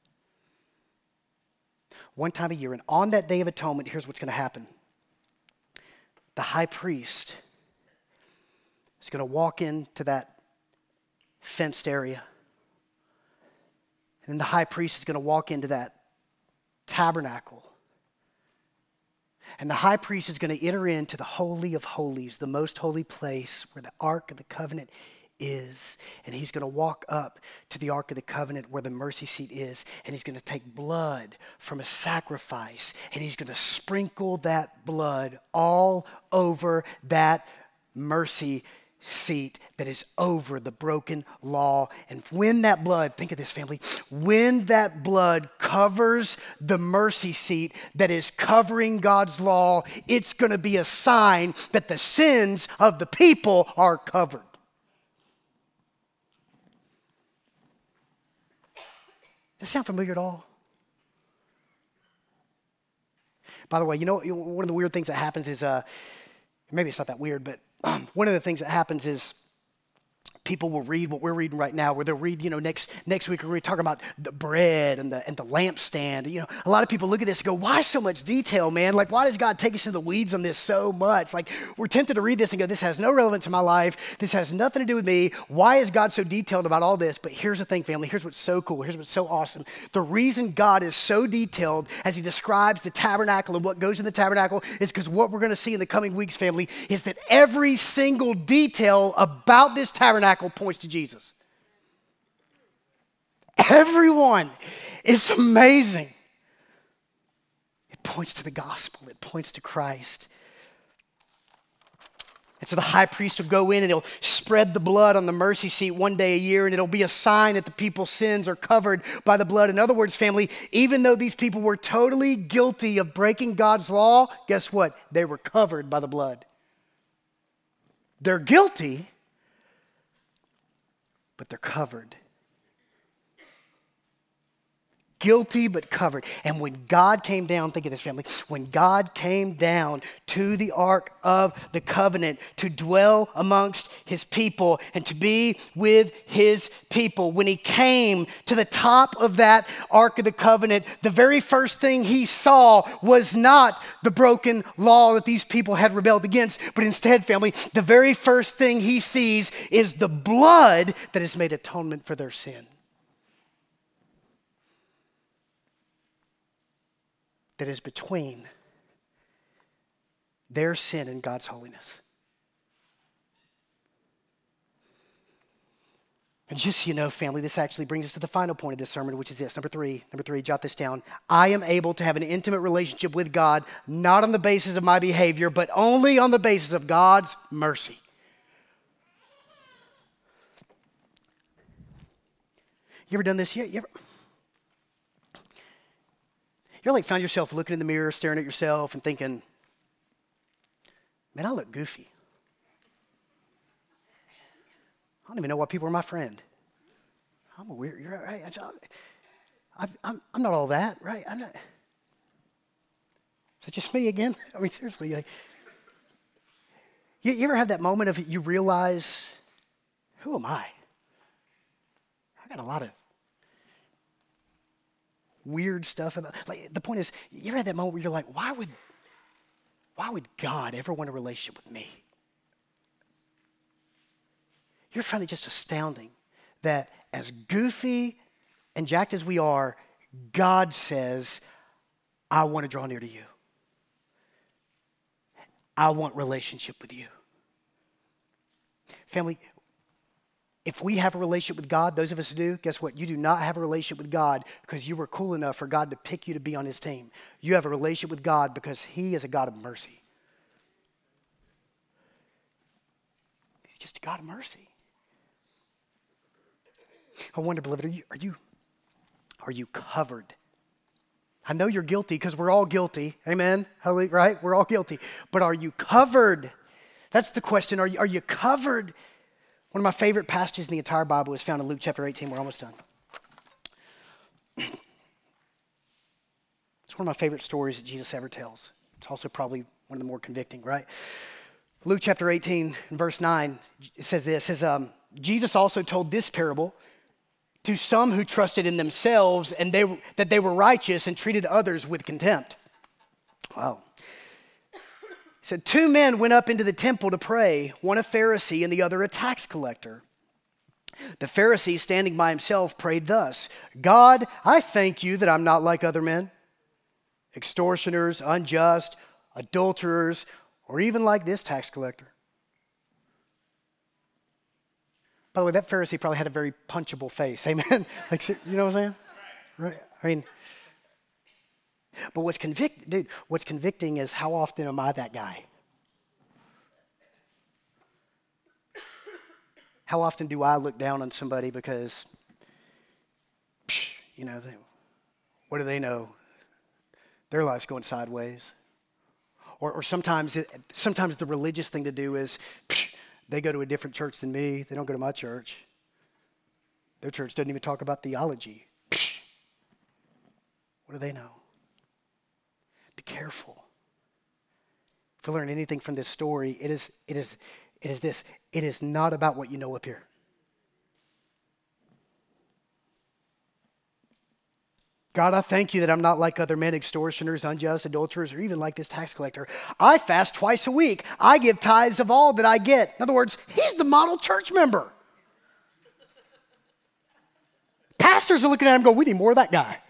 One time a year. And on that Day of Atonement, here's what's going to happen. The high priest is going to walk into that fenced area. And then the high priest is going to walk into that tabernacle. And the high priest is going to enter into the Holy of Holies, the most holy place where the Ark of the Covenant is. And he's going to walk up to the Ark of the Covenant where the mercy seat is. And he's going to take blood from a sacrifice. And he's going to sprinkle that blood all over that mercy seat that is over the broken law. And when that blood, think of this, family, when that blood covers the mercy seat that is covering God's law, it's going to be a sign that the sins of the people are covered. Does that sound familiar at all? By the way, you know, one of the weird things that happens is, maybe it's not that weird, but one of the things that happens is people will read what we're reading right now, where they'll read, next week we're going to talk about the bread and the lampstand. A lot of people look at this and go, why so much detail, man? Like, why does God take us into the weeds on this so much? Like, we're tempted to read this and go, this has no relevance in my life. This has nothing to do with me. Why is God so detailed about all this? But here's the thing, family. Here's what's so cool. Here's what's so awesome. The reason God is so detailed as he describes the tabernacle and what goes in the tabernacle is because what we're going to see in the coming weeks, family, is that every single detail about this tabernacle points to Jesus. Everyone. It's amazing. It points to the gospel. It points to Christ. And so the high priest will go in and he'll spread the blood on the mercy seat one day a year, and it'll be a sign that the people's sins are covered by the blood. In other words, family, even though these people were totally guilty of breaking God's law, guess what? They were covered by the blood. They're guilty, but they're covered. Guilty but covered. And when God came down, think of this, family, when God came down to the Ark of the Covenant to dwell amongst his people and to be with his people, when he came to the top of that Ark of the Covenant, the very first thing he saw was not the broken law that these people had rebelled against, but instead, family, the very first thing he sees is the blood that has made atonement for their sin. That is between their sin and God's holiness. And just so you know, family, this actually brings us to the final point of this sermon, which is this. Number three, jot this down. I am able to have an intimate relationship with God, not on the basis of my behavior, but only on the basis of God's mercy. You ever done this? You ever like found yourself looking in the mirror, staring at yourself and thinking, man, I look goofy. I don't even know why people are my friend. I'm a weird, you're right. I'm not all that, right? I'm not. Is it just me again? I mean, seriously. Like, you ever have that moment of you realize, who am I? I got a lot of weird stuff about, like, the point is, you ever had that moment where you're like, why would God ever want a relationship with me? You're finding it just astounding that as goofy and jacked as we are, God says, I want to draw near to you. I want relationship with you. Family, if we have a relationship with God, those of us who do, guess what? You do not have a relationship with God because you were cool enough for God to pick you to be on his team. You have a relationship with God because he is a God of mercy. He's just a God of mercy. I wonder, beloved, are you covered? I know you're guilty because we're all guilty. Amen? Right? We're all guilty. But are you covered? That's the question. Are you covered? One of my favorite passages in the entire Bible is found in Luke chapter 18. We're almost done. It's one of my favorite stories that Jesus ever tells. It's also probably one of the more convicting, right? Luke chapter 18, verse 9, it says this. It says, Jesus also told this parable to some who trusted in themselves and that they were righteous and treated others with contempt. Wow. He said, 2 men went up into the temple to pray, one a Pharisee and the other a tax collector. The Pharisee, standing by himself, prayed thus, God, I thank you that I'm not like other men, extortioners, unjust, adulterers, or even like this tax collector. By the way, that Pharisee probably had a very punchable face. Amen? Like, you know what I'm saying? Right? I mean, but what's convicting is how often am I that guy? How often do I look down on somebody because, what do they know? Their life's going sideways. Or sometimes the religious thing to do is, they go to a different church than me. They don't go to my church. Their church doesn't even talk about theology. What do they know? Be careful. If we learn anything from this story, it is this. It is not about what you know up here. God, I thank you that I'm not like other men, extortioners, unjust, adulterers, or even like this tax collector. I fast twice a week. I give tithes of all that I get. In other words, he's the model church member. Pastors are looking at him and go, we need more of that guy.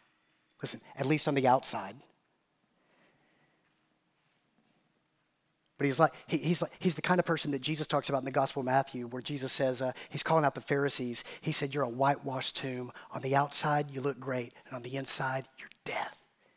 Listen, at least on the outside. But he's the kind of person that Jesus talks about in the Gospel of Matthew, where Jesus says, he's calling out the Pharisees. He said, you're a whitewashed tomb. On the outside, you look great. And on the inside, you're death.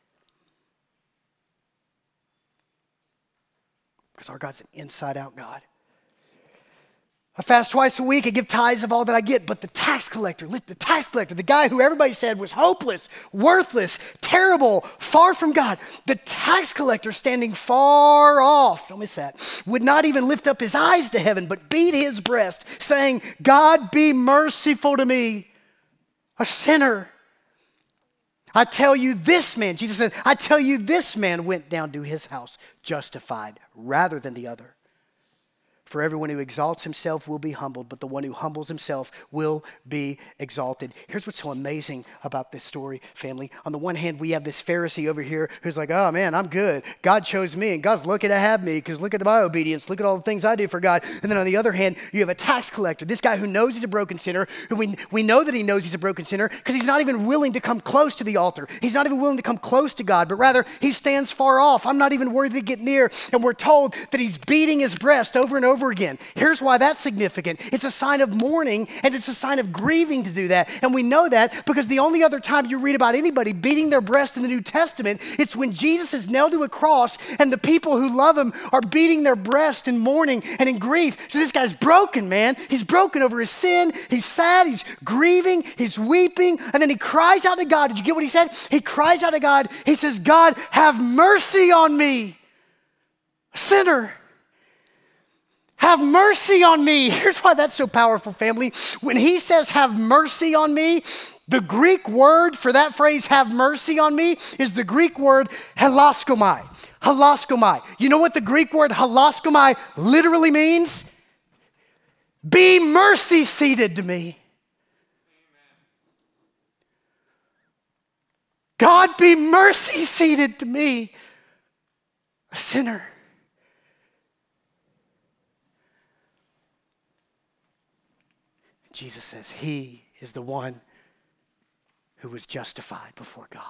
Because our God's an inside-out God. I fast twice a week. I give tithes of all that I get. But the tax collector, the guy who everybody said was hopeless, worthless, terrible, far from God, the tax collector standing far off, don't miss that, would not even lift up his eyes to heaven, but beat his breast, saying, God, be merciful to me, a sinner. I tell you this man, Jesus said, I tell you this man went down to his house justified rather than the other. For everyone who exalts himself will be humbled, but the one who humbles himself will be exalted. Here's what's so amazing about this story, family. On the one hand, we have this Pharisee over here who's like, oh man, I'm good. God chose me, and God's lucky to have me because look at my obedience. Look at all the things I do for God. And then on the other hand, you have a tax collector, this guy who knows he's a broken sinner, who we know that he knows he's a broken sinner because he's not even willing to come close to the altar. He's not even willing to come close to God, but rather he stands far off. I'm not even worthy to get near. And we're told that he's beating his breast over and over again. Here's why that's significant. It's a sign of mourning and it's a sign of grieving to do that. And we know that because the only other time you read about anybody beating their breast in the New Testament, it's when Jesus is nailed to a cross and the people who love him are beating their breast in mourning and in grief. So this guy's broken, man. He's broken over his sin. He's sad. He's grieving. He's weeping. And then he cries out to God. Did you get what he said? He cries out to God. He says, God, have mercy on me, a sinner. Have mercy on me. Here's why that's so powerful, family. When he says, have mercy on me, the Greek word for that phrase, have mercy on me, is the Greek word hilaskomai. Hilaskomai. You know what the Greek word hilaskomai literally means? Be mercy seated to me. God, be mercy seated to me, a sinner. Jesus says he is the one who was justified before God.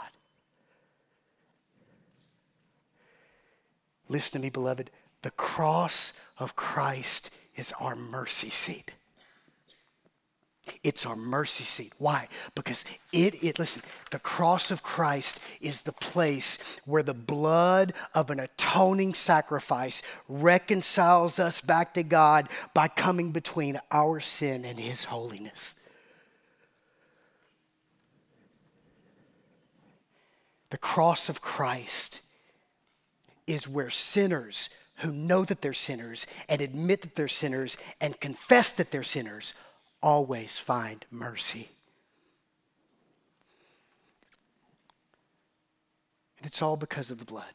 Listen to me, beloved. The cross of Christ is our mercy seat. It's our mercy seat. Why? Because listen, the cross of Christ is the place where the blood of an atoning sacrifice reconciles us back to God by coming between our sin and his holiness. The cross of Christ is where sinners who know that they're sinners and admit that they're sinners and confess that they're sinners always find mercy. And it's all because of the blood.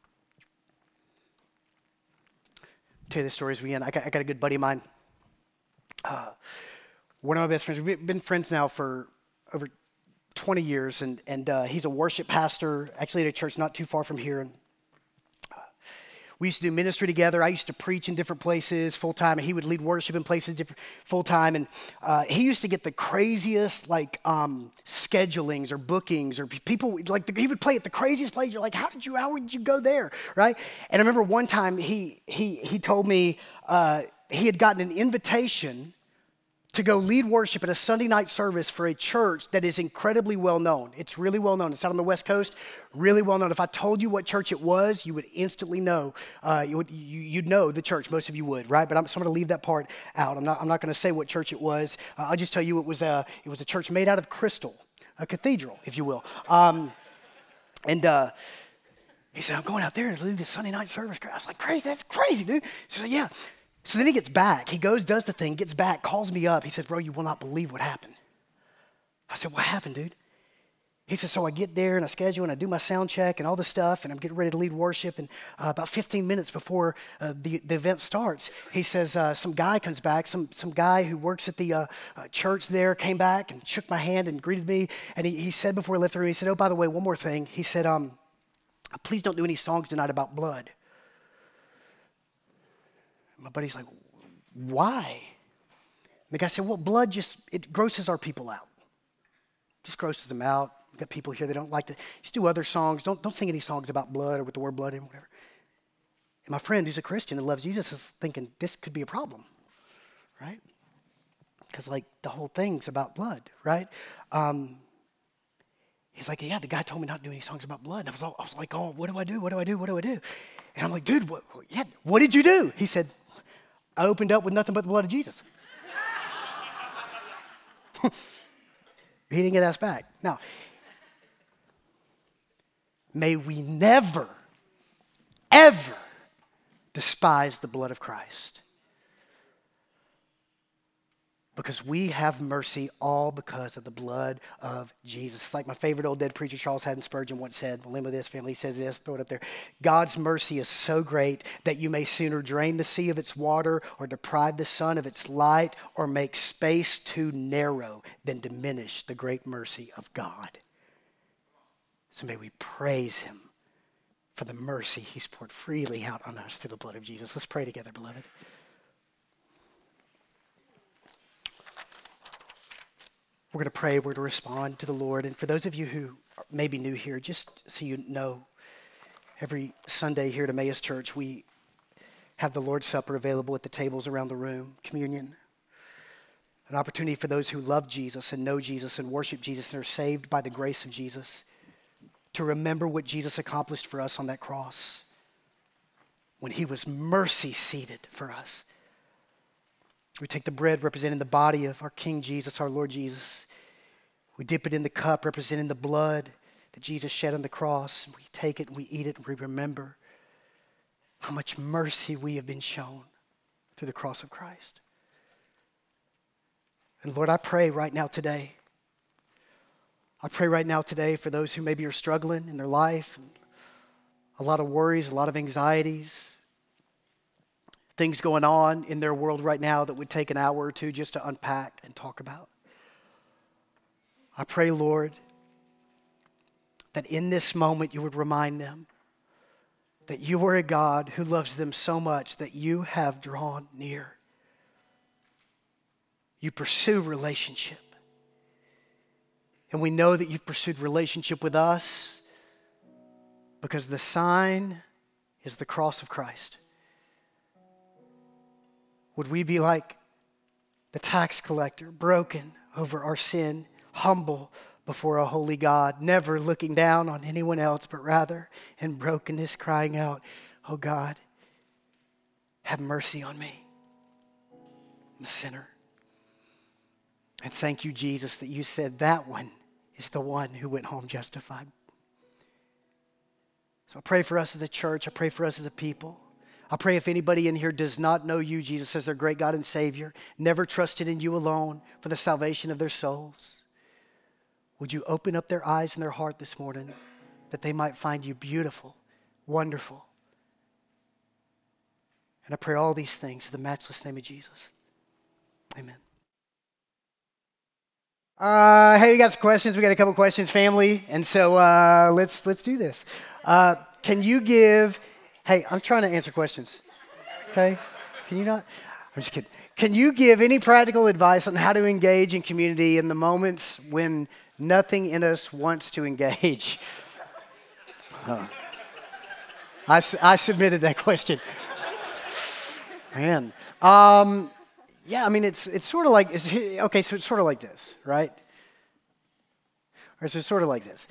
I'll tell you the story as we end. I got a good buddy of mine. One of my best friends. We've been friends now for over 20 years, and he's a worship pastor, actually at a church not too far from here. And we used to do ministry together. I used to preach in different places full-time, and he would lead worship in places full-time. And he used to get the craziest, schedulings or bookings or people, he would play at the craziest place. You're like, how would you go there, right? And I remember one time he told me he had gotten an invitation to go lead worship at a Sunday night service for a church that is incredibly well known. It's really well known. It's out on the West Coast, really well known. If I told you what church it was, you would instantly know. You'd know the church. Most of you would, right? But I'm going to leave that part out. I'm not going to say what church it was. I'll just tell you it was a church made out of crystal, a cathedral, if you will. He said, I'm going out there to lead this Sunday night service. I was like, crazy, that's crazy, dude. He said, yeah. So then he gets back. He goes, does the thing, gets back, calls me up. He says, bro, you will not believe what happened. I said, what happened, dude? He says, so I get there and I schedule and I do my sound check and all this stuff and I'm getting ready to lead worship. And about 15 minutes before the event starts, he says, some guy comes back, some guy who works at the church there came back and shook my hand and greeted me. And he said before he left the room, he said, oh, by the way, one more thing. He said, please don't do any songs tonight about blood. My buddy's like, why? And the guy said, well, blood it grosses our people out. Just grosses them out. We've got people here that don't like to. Just do other songs. Don't sing any songs about blood or with the word blood in, whatever. And my friend who's a Christian and loves Jesus is thinking this could be a problem, right? Because like the whole thing's about blood, right? He's like, yeah, the guy told me not to do any songs about blood. And I was like, oh, what do I do? What do I do? What do I do? And I'm like, dude, what did you do? He said, I opened up with nothing but the blood of Jesus. He didn't get asked back. Now, may we never, ever despise the blood of Christ. Because we have mercy all because of the blood of Jesus. It's like my favorite old dead preacher, Charles Haddon Spurgeon, once said, the limb of this family says this, throw it up there. God's mercy is so great that you may sooner drain the sea of its water or deprive the sun of its light or make space too narrow than diminish the great mercy of God. So may we praise him for the mercy he's poured freely out on us through the blood of Jesus. Let's pray together, beloved. We're going to pray, we're going to respond to the Lord. And for those of you who may be new here, just so you know, every Sunday here at Emmaus Church, we have the Lord's Supper available at the tables around the room, communion. An opportunity for those who love Jesus and know Jesus and worship Jesus and are saved by the grace of Jesus to remember what Jesus accomplished for us on that cross when he was mercy seated for us. We take the bread representing the body of our King Jesus, our Lord Jesus. We dip it in the cup representing the blood that Jesus shed on the cross. And we take it and we eat it and we remember how much mercy we have been shown through the cross of Christ. And Lord, I pray right now today. I pray right now today for those who maybe are struggling in their life. A lot of worries, a lot of anxieties. Things going on in their world right now that would take an hour or two just to unpack and talk about. I pray, Lord, that in this moment you would remind them that you are a God who loves them so much that you have drawn near. You pursue relationship. And we know that you've pursued relationship with us because the sign is the cross of Christ. Would we be like the tax collector, broken over our sin, humble before a holy God, never looking down on anyone else, but rather in brokenness crying out, oh God, have mercy on me, I'm a sinner. And thank you, Jesus, that you said that one is the one who went home justified. So I pray for us as a church. I pray for us as a people. I pray if anybody in here does not know you, Jesus, as their great God and Savior, never trusted in you alone for the salvation of their souls, would you open up their eyes and their heart this morning that they might find you beautiful, wonderful. And I pray all these things in the matchless name of Jesus. Amen. Hey, we got some questions. We got a couple questions, family. And so let's do this. Can you give... Hey, I'm trying to answer questions, okay? Can you not? I'm just kidding. Can you give any practical advice on how to engage in community in the moments when nothing in us wants to engage? I submitted that question. Man. Yeah, I mean, it's sort of like, okay, so it's sort of like this, right? Or it's sort of like this.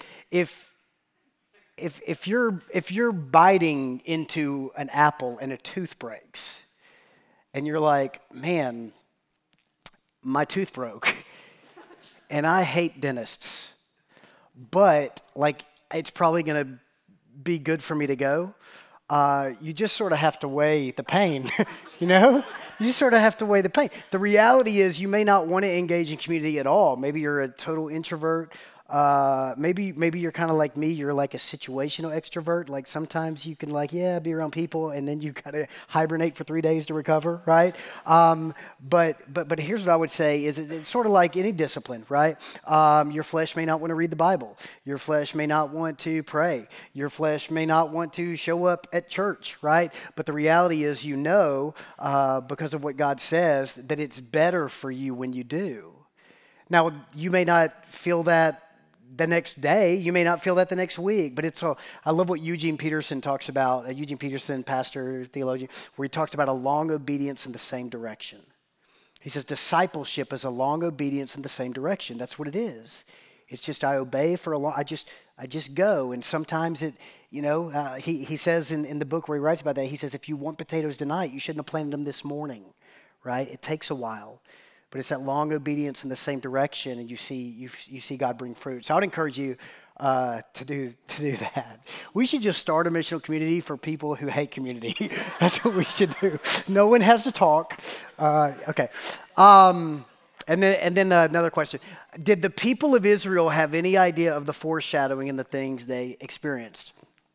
If you're biting into an apple and a tooth breaks, and you're like, man, my tooth broke, and I hate dentists, but like it's probably going to be good for me to go, you just sort of have to weigh the pain, you know? You just sort of have to weigh the pain. The reality is you may not want to engage in community at all. Maybe you're a total introvert. Maybe you're kind of like me. You're like a situational extrovert. Like sometimes you can be around people, and then you gotta hibernate for 3 days to recover, right? But here's what I would say is it's sort of like any discipline, right? Your flesh may not want to read the Bible. Your flesh may not want to pray. Your flesh may not want to show up at church, right? But the reality is, because of what God says, that it's better for you when you do. Now, you may not feel that the next day. You may not feel that the next week, but I love what Eugene Peterson talks about. Eugene Peterson, pastor, theologian, where he talks about a long obedience in the same direction. He says discipleship is a long obedience in the same direction. That's what it is. It's just I obey for a long, I just go. And sometimes he says in the book where he writes about that, he says, if you want potatoes tonight, you shouldn't have planted them this morning, right? It takes a while. But it's that long obedience in the same direction, and you see God bring fruit. So I would encourage you to do that. We should just start a missional community for people who hate community. That's what we should do. No one has to talk. Okay. And then another question: did the people of Israel have any idea of the foreshadowing in the things they experienced?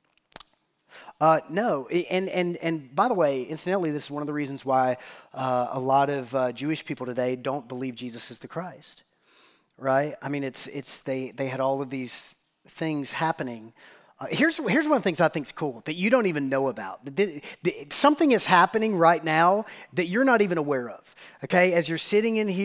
No, and by the way, incidentally, this is one of the reasons why a lot of Jewish people today don't believe Jesus is the Christ, right? I mean, they had all of these things happening. Here's one of the things I think is cool that you don't even know about. Something is happening right now that you're not even aware of. Okay, as we're sitting in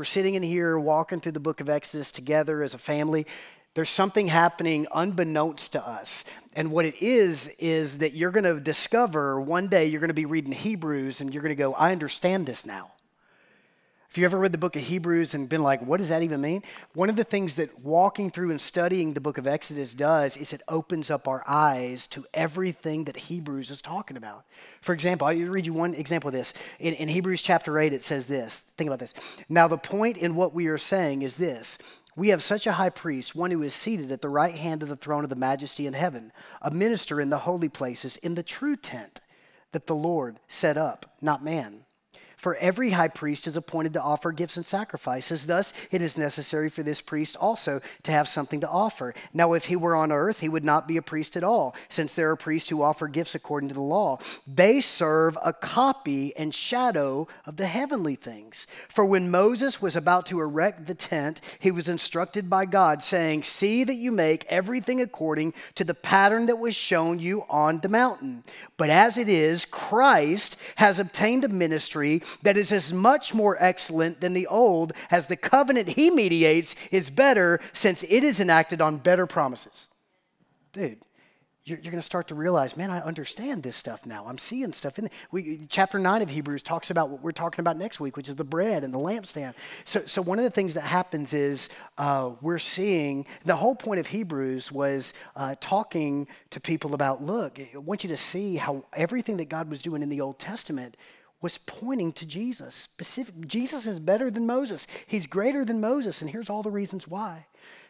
here, walking through the book of Exodus together as a family. There's something happening unbeknownst to us. And what it is that you're going to discover one day you're going to be reading Hebrews and you're going to go, I understand this now. If you ever read the book of Hebrews and been like, what does that even mean? One of the things that walking through and studying the book of Exodus does is it opens up our eyes to everything that Hebrews is talking about. For example, I'll read you one example of this. In Hebrews chapter 8, it says this. Think about this. Now, the point in what we are saying is this. We have such a high priest, one who is seated at the right hand of the throne of the majesty in heaven, a minister in the holy places, in the true tent that the Lord set up, not man. For every high priest is appointed to offer gifts and sacrifices. Thus, it is necessary for this priest also to have something to offer. Now, if he were on earth, he would not be a priest at all, since there are priests who offer gifts according to the law. They serve a copy and shadow of the heavenly things. For when Moses was about to erect the tent, he was instructed by God, saying, see that you make everything according to the pattern that was shown you on the mountain. But as it is, Christ has obtained a ministry that is as much more excellent than the old, as the covenant he mediates is better, since it is enacted on better promises. Dude, you're going to start to realize, man, I understand this stuff now. I'm seeing stuff in chapter 9 of Hebrews talks about what we're talking about next week, which is the bread and the lampstand. So one of the things that happens is we're seeing, the whole point of Hebrews was talking to people about, look, I want you to see how everything that God was doing in the Old Testament was pointing to Jesus. Jesus is better than Moses. He's greater than Moses, and here's all the reasons why.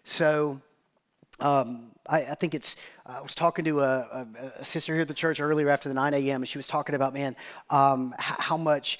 So I think I was talking to a sister here at the church earlier after the 9 a.m., and she was talking about, man, how much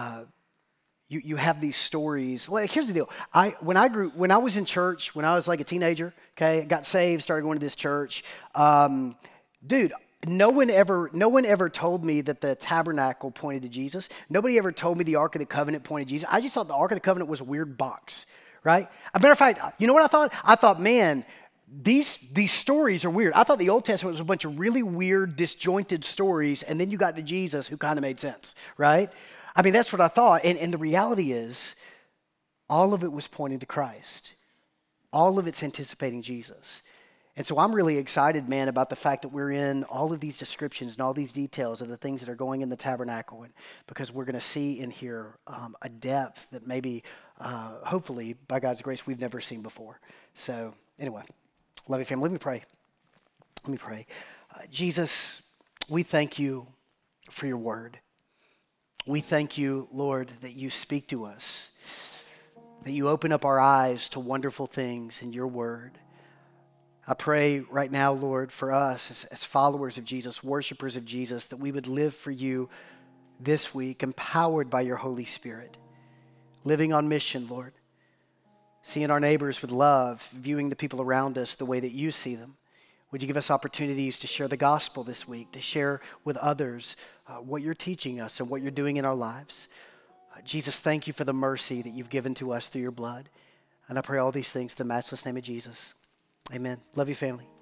you have these stories. Like, here's the deal. When I was in church, when I was like a teenager, okay, got saved, started going to this church, dude, no one ever told me that the tabernacle pointed to Jesus. Nobody ever told me the Ark of the Covenant pointed to Jesus. I just thought the Ark of the Covenant was a weird box, right? As a matter of fact, you know what I thought? I thought, man, these stories are weird. I thought the Old Testament was a bunch of really weird, disjointed stories, and then you got to Jesus, who kind of made sense, right? I mean, that's what I thought. And the reality is, all of it was pointing to Christ. All of it's anticipating Jesus. And so I'm really excited, man, about the fact that we're in all of these descriptions and all these details of the things that are going in the tabernacle, and because we're going to see in here a depth that maybe, hopefully, by God's grace, we've never seen before. So anyway, love you, family. Let me pray. Jesus, we thank you for your word. We thank you, Lord, that you speak to us, that you open up our eyes to wonderful things in your word. I pray right now, Lord, for us as followers of Jesus, worshipers of Jesus, that we would live for you this week, empowered by your Holy Spirit, living on mission, Lord, seeing our neighbors with love, viewing the people around us the way that you see them. Would you give us opportunities to share the gospel this week, to share with others what you're teaching us and what you're doing in our lives? Jesus, thank you for the mercy that you've given to us through your blood. And I pray all these things in the matchless name of Jesus. Amen. Love you, family.